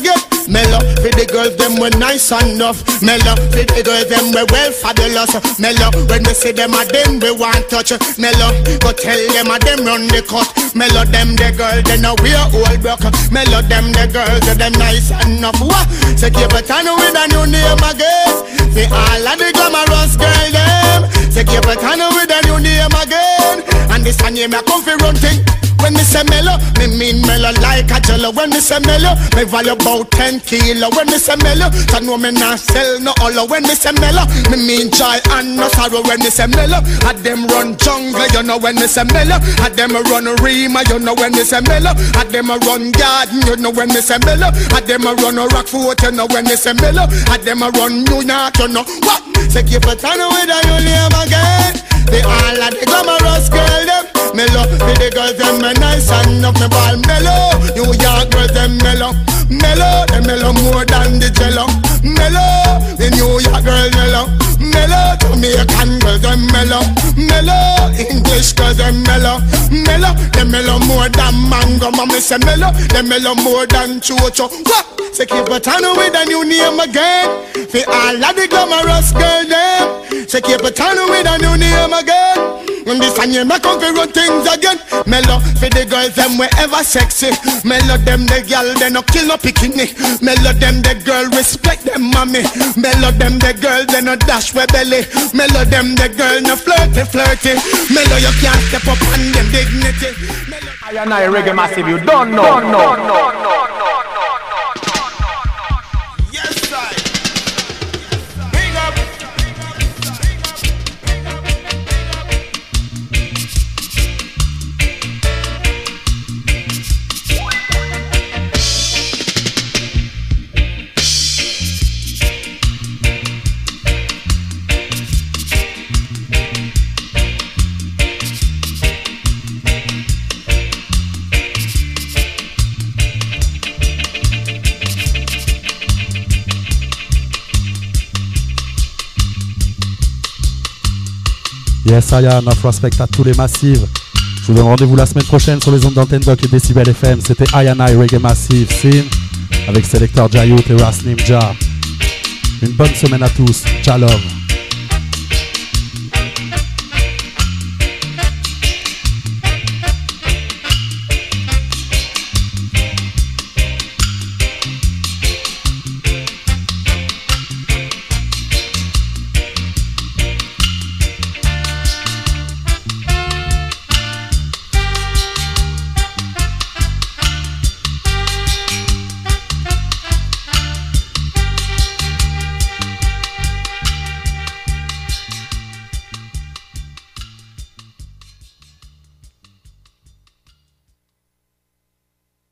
Mellow for the girls them we nice enough. Mellow for the girls them we well fabulous. Mellow when we see them a them we want touch. Mellow go tell them a them run the cut. Mellow them the girls they know we are old broke. Mellow them the girls they nice enough. What? Say keep it on with a new name again. Say all of the glamorous girl them. Say keep it on with a new name again. And this a name I come fi run thing. When me say mellow, me mean mellow like a jello. When me say mellow, me value about 10 kilo. When me say mellow, so know me not sell no hollow. When me say mellow, me mean joy and no sorrow. When me say mellow, I them run jungle, you know. When me say mellow, I them run Rima, you know. When me say mellow, I them run garden, you know. When me say mellow, I them run Rockfort, you know. When me say mellow, I them run New York, you know. What? Say keep it on with a new name again. They all are the glamorous girl them. Mellow, for the girls them me nice and enough me ball mellow. New York girls them mellow. Mellow, they mellow more than the jello. Mellow, the New York girls mellow. Mellow, Jamaican girls them mellow. Mellow, English girls them mellow. Mellow, they mellow more than mango. Mama say mellow, they mellow more than chocho. What? Say keep it on with a new name again. For all of the glamorous girls them. Say keep it on with a new name again. When this and you make come fi run things again. Mellow for the girls them wherever sexy. Mellow them the girl they no kill no bikini. Mellow them the girl respect them mommy. Mellow them the girl they no dash with belly. Mellow them the girl no flirty flirty. Mellow you can't step up on them dignity. I and I Reggae Massive, you don't know. Yes, Aya, enough respect à tous les massifs. Je vous donne rendez-vous la semaine prochaine sur les ondes d'Antenne Doc et Decibel FM. C'était Ayana et Reggae Massive Scene avec Selector Jayut et Ras Ninja. Une bonne semaine à tous. Ciao love.